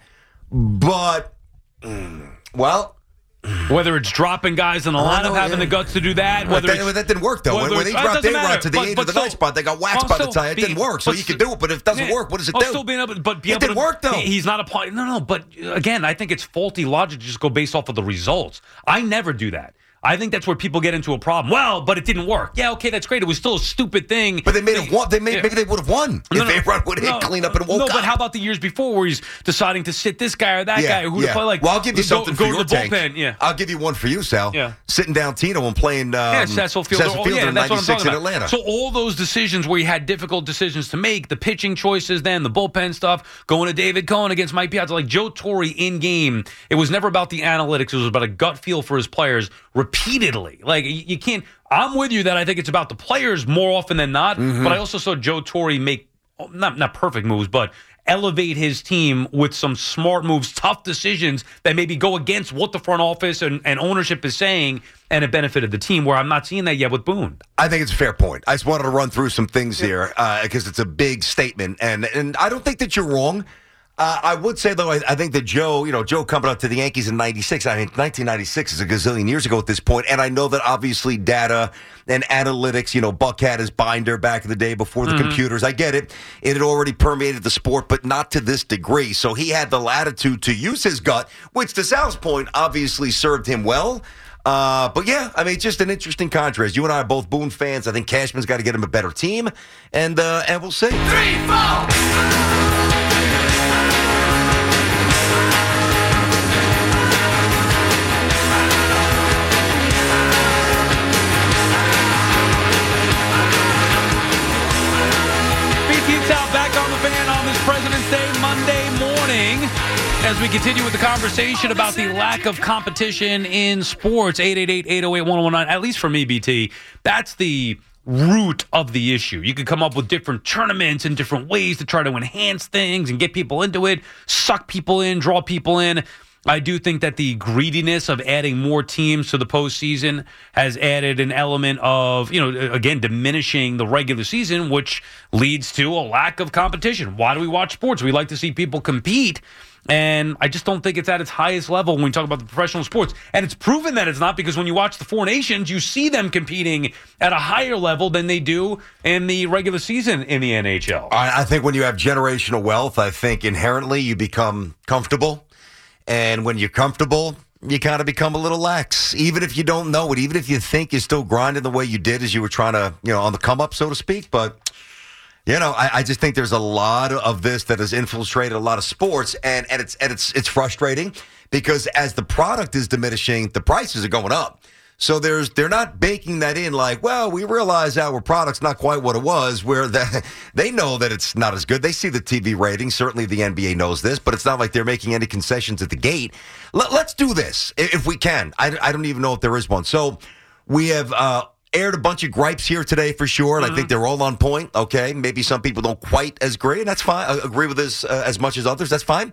[SPEAKER 8] but, well...
[SPEAKER 7] Whether it's dropping guys in the lineup, having the guts to do that.
[SPEAKER 8] That didn't work, though. When they dropped A-Rod to the 8th of the night spot, they got waxed by the time. It didn't work, so you can do it, but if it doesn't work, what does it do?
[SPEAKER 7] It
[SPEAKER 8] didn't work, though.
[SPEAKER 7] He's not applying. No, but again, I think it's faulty logic to just go based off of the results. I never do that. I think that's where people get into a problem. Well, but it didn't work. Yeah, okay, that's great. It was still a stupid thing.
[SPEAKER 8] But they made it one. Maybe they would have won if A-Rod would have hit clean up and woke up.
[SPEAKER 7] No, but how about the years before where he's deciding to sit this guy or that guy? Who to play like?
[SPEAKER 8] Well, I'll give you something for your tank.
[SPEAKER 7] Bullpen. Yeah.
[SPEAKER 8] I'll give you one for you, Sal.
[SPEAKER 7] Yeah.
[SPEAKER 8] Sitting down Tino and playing
[SPEAKER 7] Cecil Fielder
[SPEAKER 8] in
[SPEAKER 7] that's what I'm
[SPEAKER 8] 96
[SPEAKER 7] talking
[SPEAKER 8] in
[SPEAKER 7] about.
[SPEAKER 8] Atlanta.
[SPEAKER 7] So all those decisions where you had difficult decisions to make, the pitching choices, then the bullpen stuff, going to David Cohen against Mike Piazza, like Joe Torre in game, it was never about the analytics. It was about a gut feel for his players repeatedly. Like, you can't. I'm with you that I think it's about the players more often than not, but I also saw Joe Torre make not perfect moves, but elevate his team with some smart moves, tough decisions that maybe go against what the front office and ownership is saying, and it benefited the team, where I'm not seeing that yet with Boone.
[SPEAKER 8] I think it's a fair point. I just wanted to run through some things here because it's a big statement, and I don't think that you're wrong. I would say, though, I think that Joe coming up to the Yankees in 96, 1996 is a gazillion years ago at this point, and I know that obviously data and analytics, Buck had his binder back in the day before the computers. I get it. It had already permeated the sport, but not to this degree. So he had the latitude to use his gut, which, to Sal's point, obviously served him well. But yeah, just an interesting contrast. You and I are both Boone fans. I think Cashman's got to get him a better team, and we'll see.
[SPEAKER 16] 3-4.
[SPEAKER 7] Back on the Fan on this President's Day Monday morning as we continue with the conversation about the lack of competition in sports. 888-808-1019. At least for me, BT, that's the root of the issue. You could come up with different tournaments and different ways to try to enhance things and get people into it, suck people in, draw people in. I do think that the greediness of adding more teams to the postseason has added an element of, again, diminishing the regular season, which leads to a lack of competition. Why do we watch sports? We like to see people compete, and I just don't think it's at its highest level when we talk about the professional sports. And it's proven that it's not, because when you watch the Four Nations, you see them competing at a higher level than they do in the regular season in the NHL.
[SPEAKER 8] I think when you have generational wealth, I think inherently you become comfortable. And when you're comfortable, you kind of become a little lax, even if you don't know it, even if you think you're still grinding the way you did as you were trying to, on the come up, so to speak. But, I just think there's a lot of this that has infiltrated a lot of sports, and it's frustrating because as the product is diminishing, the prices are going up. So they're not baking that in like, well, we realize our product's not quite what it was, where they know that it's not as good. They see the TV ratings. Certainly the NBA knows this, but it's not like they're making any concessions at the gate. Let's do this if we can. I don't even know if there is one. So we have aired a bunch of gripes here today for sure, and I think they're all on point. Okay, maybe some people don't quite as agree, and that's fine. Agree with this as much as others. That's fine.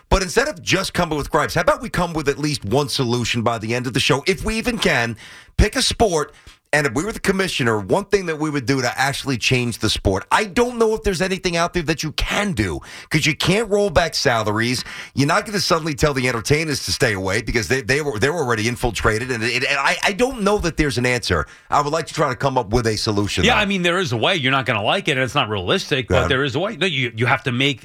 [SPEAKER 8] But instead of just coming with gripes, how about we come with at least one solution by the end of the show, if we even can, pick a sport. And if we were the commissioner, one thing that we would do to actually change the sport, I don't know if there's anything out there that you can do, because you can't roll back salaries. You're not going to suddenly tell the entertainers to stay away because they're already infiltrated. And I don't know that there's an answer. I would like to try to come up with a solution.
[SPEAKER 7] Yeah,
[SPEAKER 8] though.
[SPEAKER 7] I mean, there is a way. You're not going to like it, and it's not realistic, but there is a way. No, you have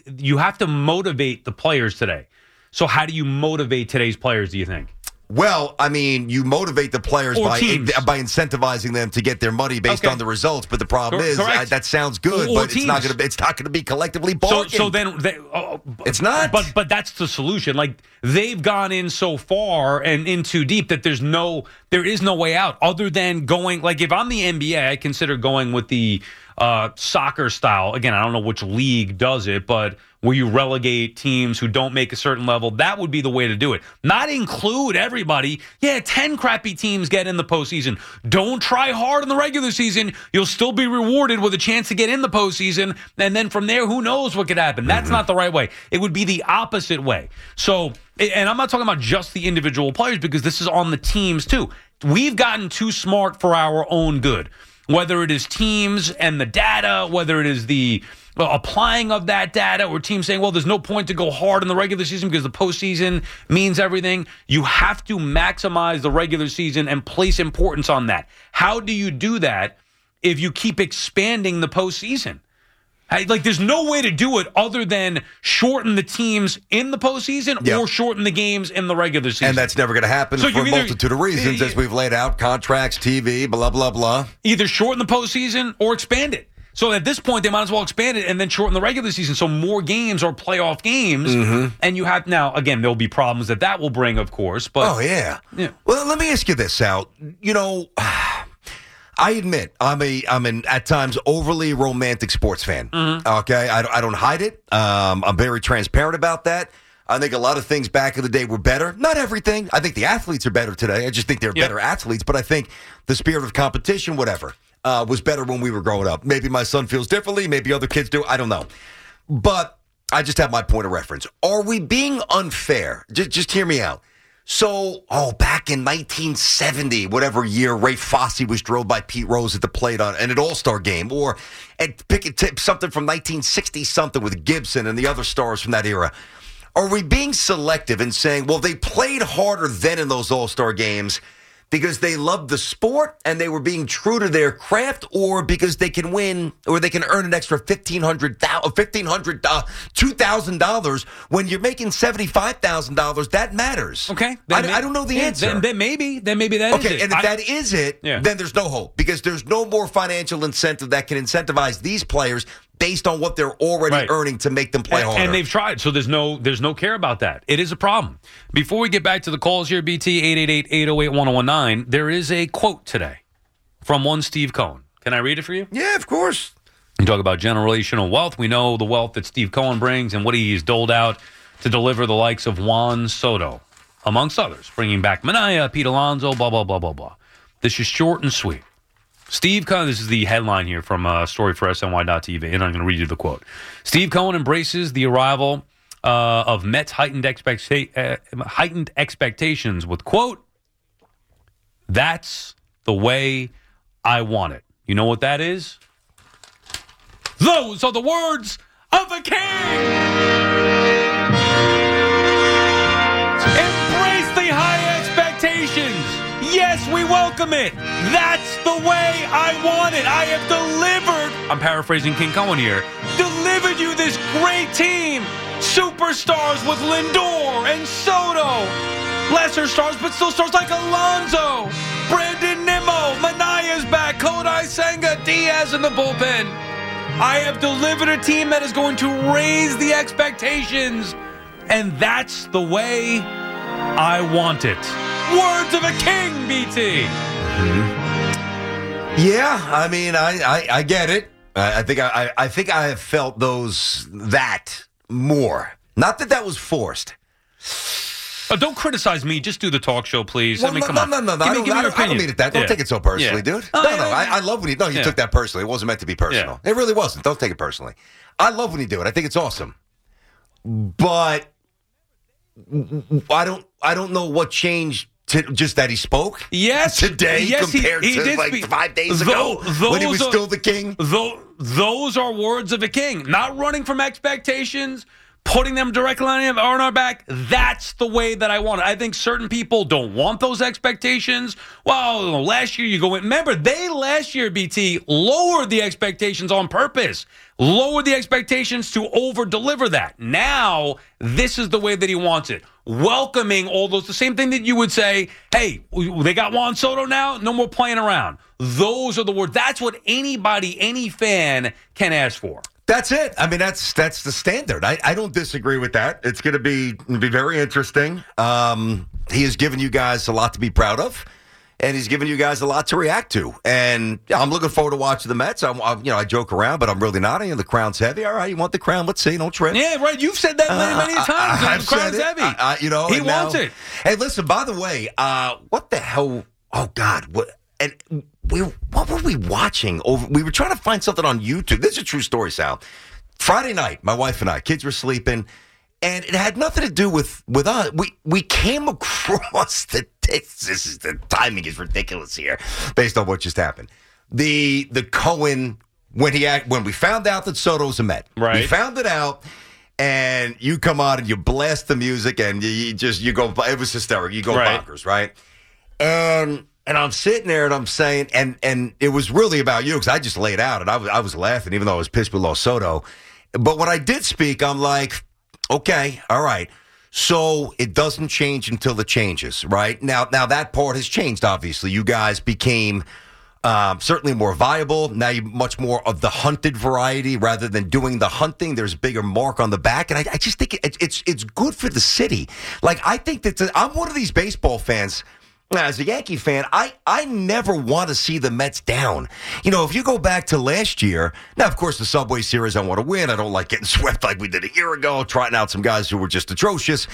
[SPEAKER 7] to motivate the players today. So how do you motivate today's players, do you think?
[SPEAKER 8] Well, I mean, you motivate the players by incentivizing them to get their money based on the results. But the problem is that sounds good, but it's not going to be collectively bargained.
[SPEAKER 7] So then
[SPEAKER 8] it's not.
[SPEAKER 7] But that's the solution. Like, they've gone in so far and in too deep that there is no way out other than going. Like, if I'm the NBA, I consider going with the soccer style. Again, I don't know which league does it, but where you relegate teams who don't make a certain level, that would be the way to do it. Not include everybody. Yeah, 10 crappy teams get in the postseason. Don't try hard in the regular season. You'll still be rewarded with a chance to get in the postseason. And then from there, who knows what could happen. That's not the right way. It would be the opposite way. So, and I'm not talking about just the individual players, because this is on the teams too. We've gotten too smart for our own good. Whether it is teams and the data, whether it is the applying of that data, or teams saying, well, there's no point to go hard in the regular season because the postseason means everything. You have to maximize the regular season and place importance on that. How do you do that if you keep expanding the postseason? Like, there's no way to do it other than shorten the teams in the postseason or shorten the games in the regular season.
[SPEAKER 8] And that's never going to happen for a multitude of reasons, as we've laid out: contracts, TV, blah, blah, blah.
[SPEAKER 7] Either shorten the postseason or expand it. So at this point, they might as well expand it and then shorten the regular season, so more games are playoff games. And you have, now, again, there'll be problems that will bring, of course. But
[SPEAKER 8] yeah. Well, let me ask you this, Sal. You know, I admit I'm an at times overly romantic sports fan. Okay, I don't hide it. I'm very transparent about that. I think a lot of things back in the day were better. Not everything. I think the athletes are better today. I just think they're better athletes. But I think the spirit of competition, whatever, was better when we were growing up. Maybe my son feels differently. Maybe other kids do. I don't know. But I just have my point of reference. Are we being unfair? Just hear me out. So, back in 1970, whatever year, Ray Fosse was drilled by Pete Rose at the plate on an All-Star game, or pick something from 1960-something with Gibson and the other stars from that era. Are we being selective and saying, well, they played harder then in those All-Star games because they loved the sport and they were being true to their craft, or because they can win or they can earn an extra $1,500, $2,000 when you're making $75,000? That matters.
[SPEAKER 7] Okay.
[SPEAKER 8] I don't know the answer.
[SPEAKER 7] Then maybe that is it.
[SPEAKER 8] Okay, and if that is it, then there's no hope, because there's no more financial incentive that can incentivize these players based on what they're already earning to make them play harder.
[SPEAKER 7] And they've tried, so there's no care about that. It is a problem. Before we get back to the calls here, BT 888-808-1019, there is a quote today from one Steve Cohen. Can I read it for you?
[SPEAKER 8] Yeah, of course.
[SPEAKER 7] You talk about generational wealth. We know the wealth that Steve Cohen brings and what he's doled out to deliver the likes of Juan Soto, amongst others, bringing back Minaya, Pete Alonso, blah, blah, blah, blah, blah. This is short and sweet. Steve Cohen, this is the headline here from a story for SNY.TV, and I'm going to read you the quote. Steve Cohen embraces the arrival of Mets' heightened expectations with, quote, "That's the way I want it." You know what that is? Those are the words of a king! Embrace the high expectations! Yes, we welcome it. That's the way I want it. I have delivered, I'm paraphrasing King Cohen here, delivered you this great team. Superstars with Lindor and Soto. Lesser stars, but still stars like Alonso. Brandon Nimmo, Manaya's back, Kodai Senga, Diaz in the bullpen. I have delivered a team that is going to raise the expectations, and that's the way I want it. Words of a king, BT.
[SPEAKER 8] Yeah, I mean, I get it. I think I have felt that more. Not that was forced.
[SPEAKER 7] Don't criticize me. Just do the talk show, please.
[SPEAKER 8] Well,
[SPEAKER 7] I mean, come on.
[SPEAKER 8] No.
[SPEAKER 7] Give me your
[SPEAKER 8] I don't mean it that. Don't take it so personally, dude. No. I love when you took that personally. It wasn't meant to be personal. It really wasn't. Don't take it personally. I love when you do it. I think it's awesome. But I don't know what changed. Just that he spoke?
[SPEAKER 7] Yes.
[SPEAKER 8] Today compared to like 5 days ago when he was still the king?
[SPEAKER 7] Those are words of a king. Not running from expectations, putting them directly on our back. That's the way that I want it. I think certain people don't want those expectations. Well, last year you go in. Remember, they last year, BT, lowered the expectations on purpose. Lowered the expectations to over-deliver that. Now, this is the way that he wants it. Welcoming all those, the same thing that you would say, hey, they got Juan Soto now, no more playing around. Those are the words. That's what anybody, any fan can ask for.
[SPEAKER 8] That's it. I mean, that's the standard. I don't disagree with that. It's going to be very interesting. He has given you guys a lot to be proud of, and he's given you guys a lot to react to. And I'm looking forward to watching the Mets. I joke around, but I'm really not. The crown's heavy. All right, you want the crown? Let's see. Don't trip.
[SPEAKER 7] Yeah, right. You've said that many times. The crown's heavy.
[SPEAKER 8] He
[SPEAKER 7] wants it.
[SPEAKER 8] Hey, listen. By the way, what the hell? Oh God, what? And what were we watching? We were trying to find something on YouTube. This is a true story, Sal. Friday night, my wife and I, kids were sleeping, and it had nothing to do with us. We came across the timing is ridiculous here, based on what just happened. The Cohen when we found out that Soto was a Met,
[SPEAKER 7] right?
[SPEAKER 8] We found it out. And you come on and you blast the music and you go. It was hysterical. You go bonkers, right? And I'm sitting there and I'm saying, and it was really about you because I just laid out and I was laughing even though I was pissed we lost Soto. But when I did speak, I'm like, okay, all right. So it doesn't change until it changes, right? Now that part has changed, obviously. You guys became certainly more viable. Now you're much more of the hunted variety rather than doing the hunting. There's a bigger mark on the back. And I just think it's good for the city. Like, I think that I'm one of these baseball fans. As a Yankee fan, I never want to see the Mets down. If you go back to last year, now, of course, the Subway Series, I want to win. I don't like getting swept like we did a year ago, trotting out some guys who were just atrocious.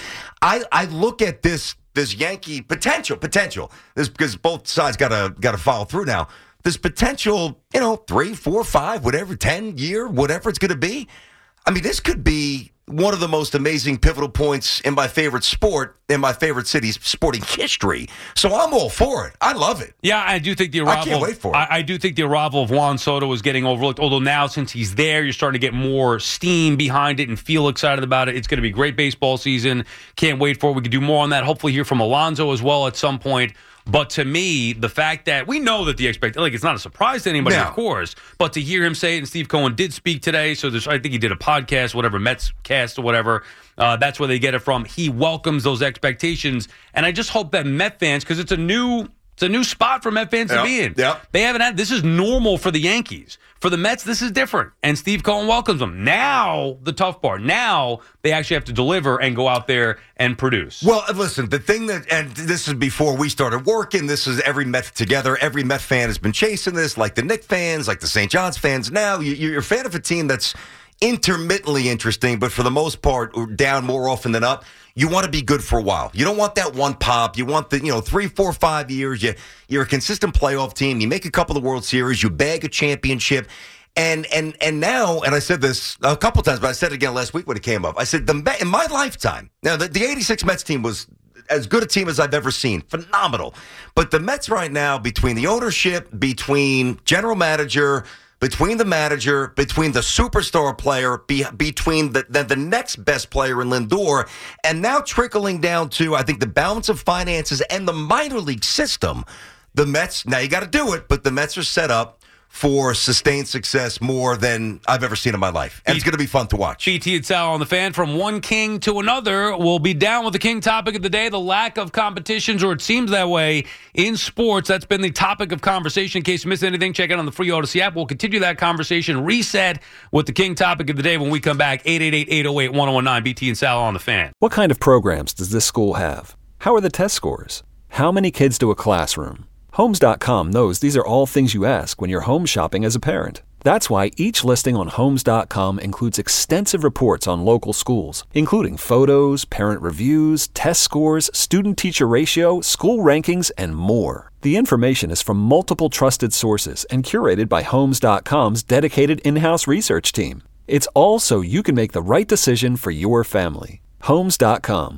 [SPEAKER 8] I look at this Yankee potential. This because both sides got to follow through now. This potential, 3, 4, 5, whatever, 10-year, whatever it's going to be. I mean, this could be one of the most amazing pivotal points in my favorite sport, in my favorite city's sporting history. So I'm all for it. I love it.
[SPEAKER 7] Yeah, I do think the arrival.
[SPEAKER 8] I can't wait for it.
[SPEAKER 7] I do think the arrival of Juan Soto is getting overlooked. Although now, since he's there, you're starting to get more steam behind it and feel excited about it. It's going to be a great baseball season. Can't wait for it. We can do more on that. Hopefully, hear from Alonso as well at some point. But to me, the fact that we know that the expectation, it's not a surprise to anybody, of course, but to hear him say it, and Steve Cohen did speak today, so I think he did a podcast, whatever, Mets cast or whatever, that's where they get it from. He welcomes those expectations, and I just hope that Met fans, because it's a new spot for Met fans to be in.
[SPEAKER 8] Yep.
[SPEAKER 7] They haven't had, this is normal for the Yankees. For the Mets, this is different. And Steve Cohen welcomes them. Now, the tough part. Now, they actually have to deliver and go out there and produce.
[SPEAKER 8] Well, listen, the thing and this is before we started working, this is every Met together. Every Met fan has been chasing this, like the Knicks fans, like the St. John's fans. Now, you're a fan of a team that's intermittently interesting, but for the most part, down more often than up. You want to be good for a while. You don't want that one pop. You want the 3, 4, 5 years. You're a consistent playoff team. You make a couple of World Series. You bag a championship. And now, and I said this a couple times, but I said it again last week when it came up. I said, in my lifetime, now the 86 Mets team was as good a team as I've ever seen. Phenomenal. But the Mets right now, between the ownership, between general manager, between the manager, between the superstar player, between the next best player in Lindor, and now trickling down to, I think, the balance of finances and the minor league system, the Mets, now you got to do it, but the Mets are set up for sustained success more than I've ever seen in my life. And it's going to be fun to watch.
[SPEAKER 7] BT and Sal on the Fan. From one king to another, we'll be down with the king topic of the day, the lack of competitions, or it seems that way, in sports. That's been the topic of conversation. In case you missed anything, check it out on the free Odyssey app. We'll continue that conversation, reset with the king topic of the day when we come back. 888-808-1019, BT and Sal on the Fan.
[SPEAKER 17] What kind of programs does this school have? How are the test scores? How many kids do a classroom? Homes.com knows these are all things you ask when you're home shopping as a parent. That's why each listing on Homes.com includes extensive reports on local schools, including photos, parent reviews, test scores, student-teacher ratio, school rankings, and more. The information is from multiple trusted sources and curated by Homes.com's dedicated in-house research team. It's all so you can make the right decision for your family. Homes.com.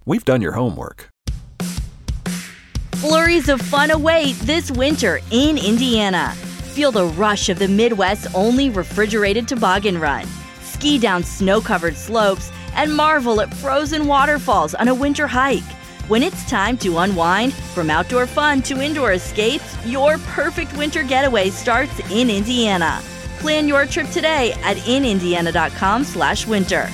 [SPEAKER 17] we've done your homework.
[SPEAKER 18] Flurries of fun await this winter in Indiana. Feel the rush of the Midwest's only refrigerated toboggan run. Ski down snow-covered slopes and marvel at frozen waterfalls on a winter hike. When it's time to unwind, from outdoor fun to indoor escapes, your perfect winter getaway starts in Indiana. Plan your trip today at inindiana.com/winter.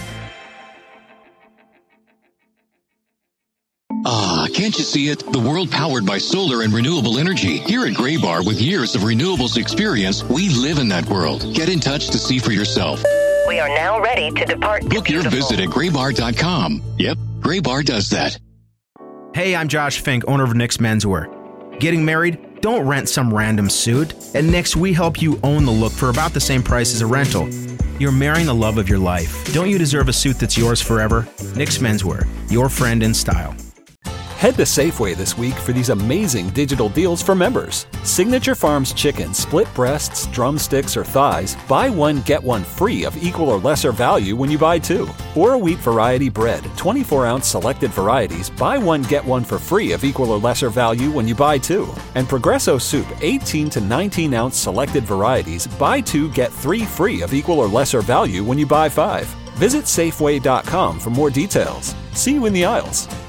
[SPEAKER 19] Can't you see it? The world powered by solar and renewable energy. Here at Graybar, with years of renewables experience, we live in that world. Get in touch to see for yourself.
[SPEAKER 20] We are now ready to depart.
[SPEAKER 19] Book your visit at graybar.com. Yep, Graybar does that.
[SPEAKER 21] Hey, I'm Josh Fink, owner of Nick's Menswear. Getting married? Don't rent some random suit. At Nick's, we help you own the look for about the same price as a rental. You're marrying the love of your life. Don't you deserve a suit that's yours forever? Nick's Menswear, your friend in style.
[SPEAKER 17] Head to Safeway this week for these amazing digital deals for members. Signature Farms chicken, split breasts, drumsticks, or thighs, buy one, get one free of equal or lesser value when you buy two. Or a wheat variety bread, 24-ounce selected varieties, buy one, get one for free of equal or lesser value when you buy two. And Progresso soup, 18 to 19-ounce selected varieties, buy two, get three free of equal or lesser value when you buy five. Visit Safeway.com for more details. See you in the aisles.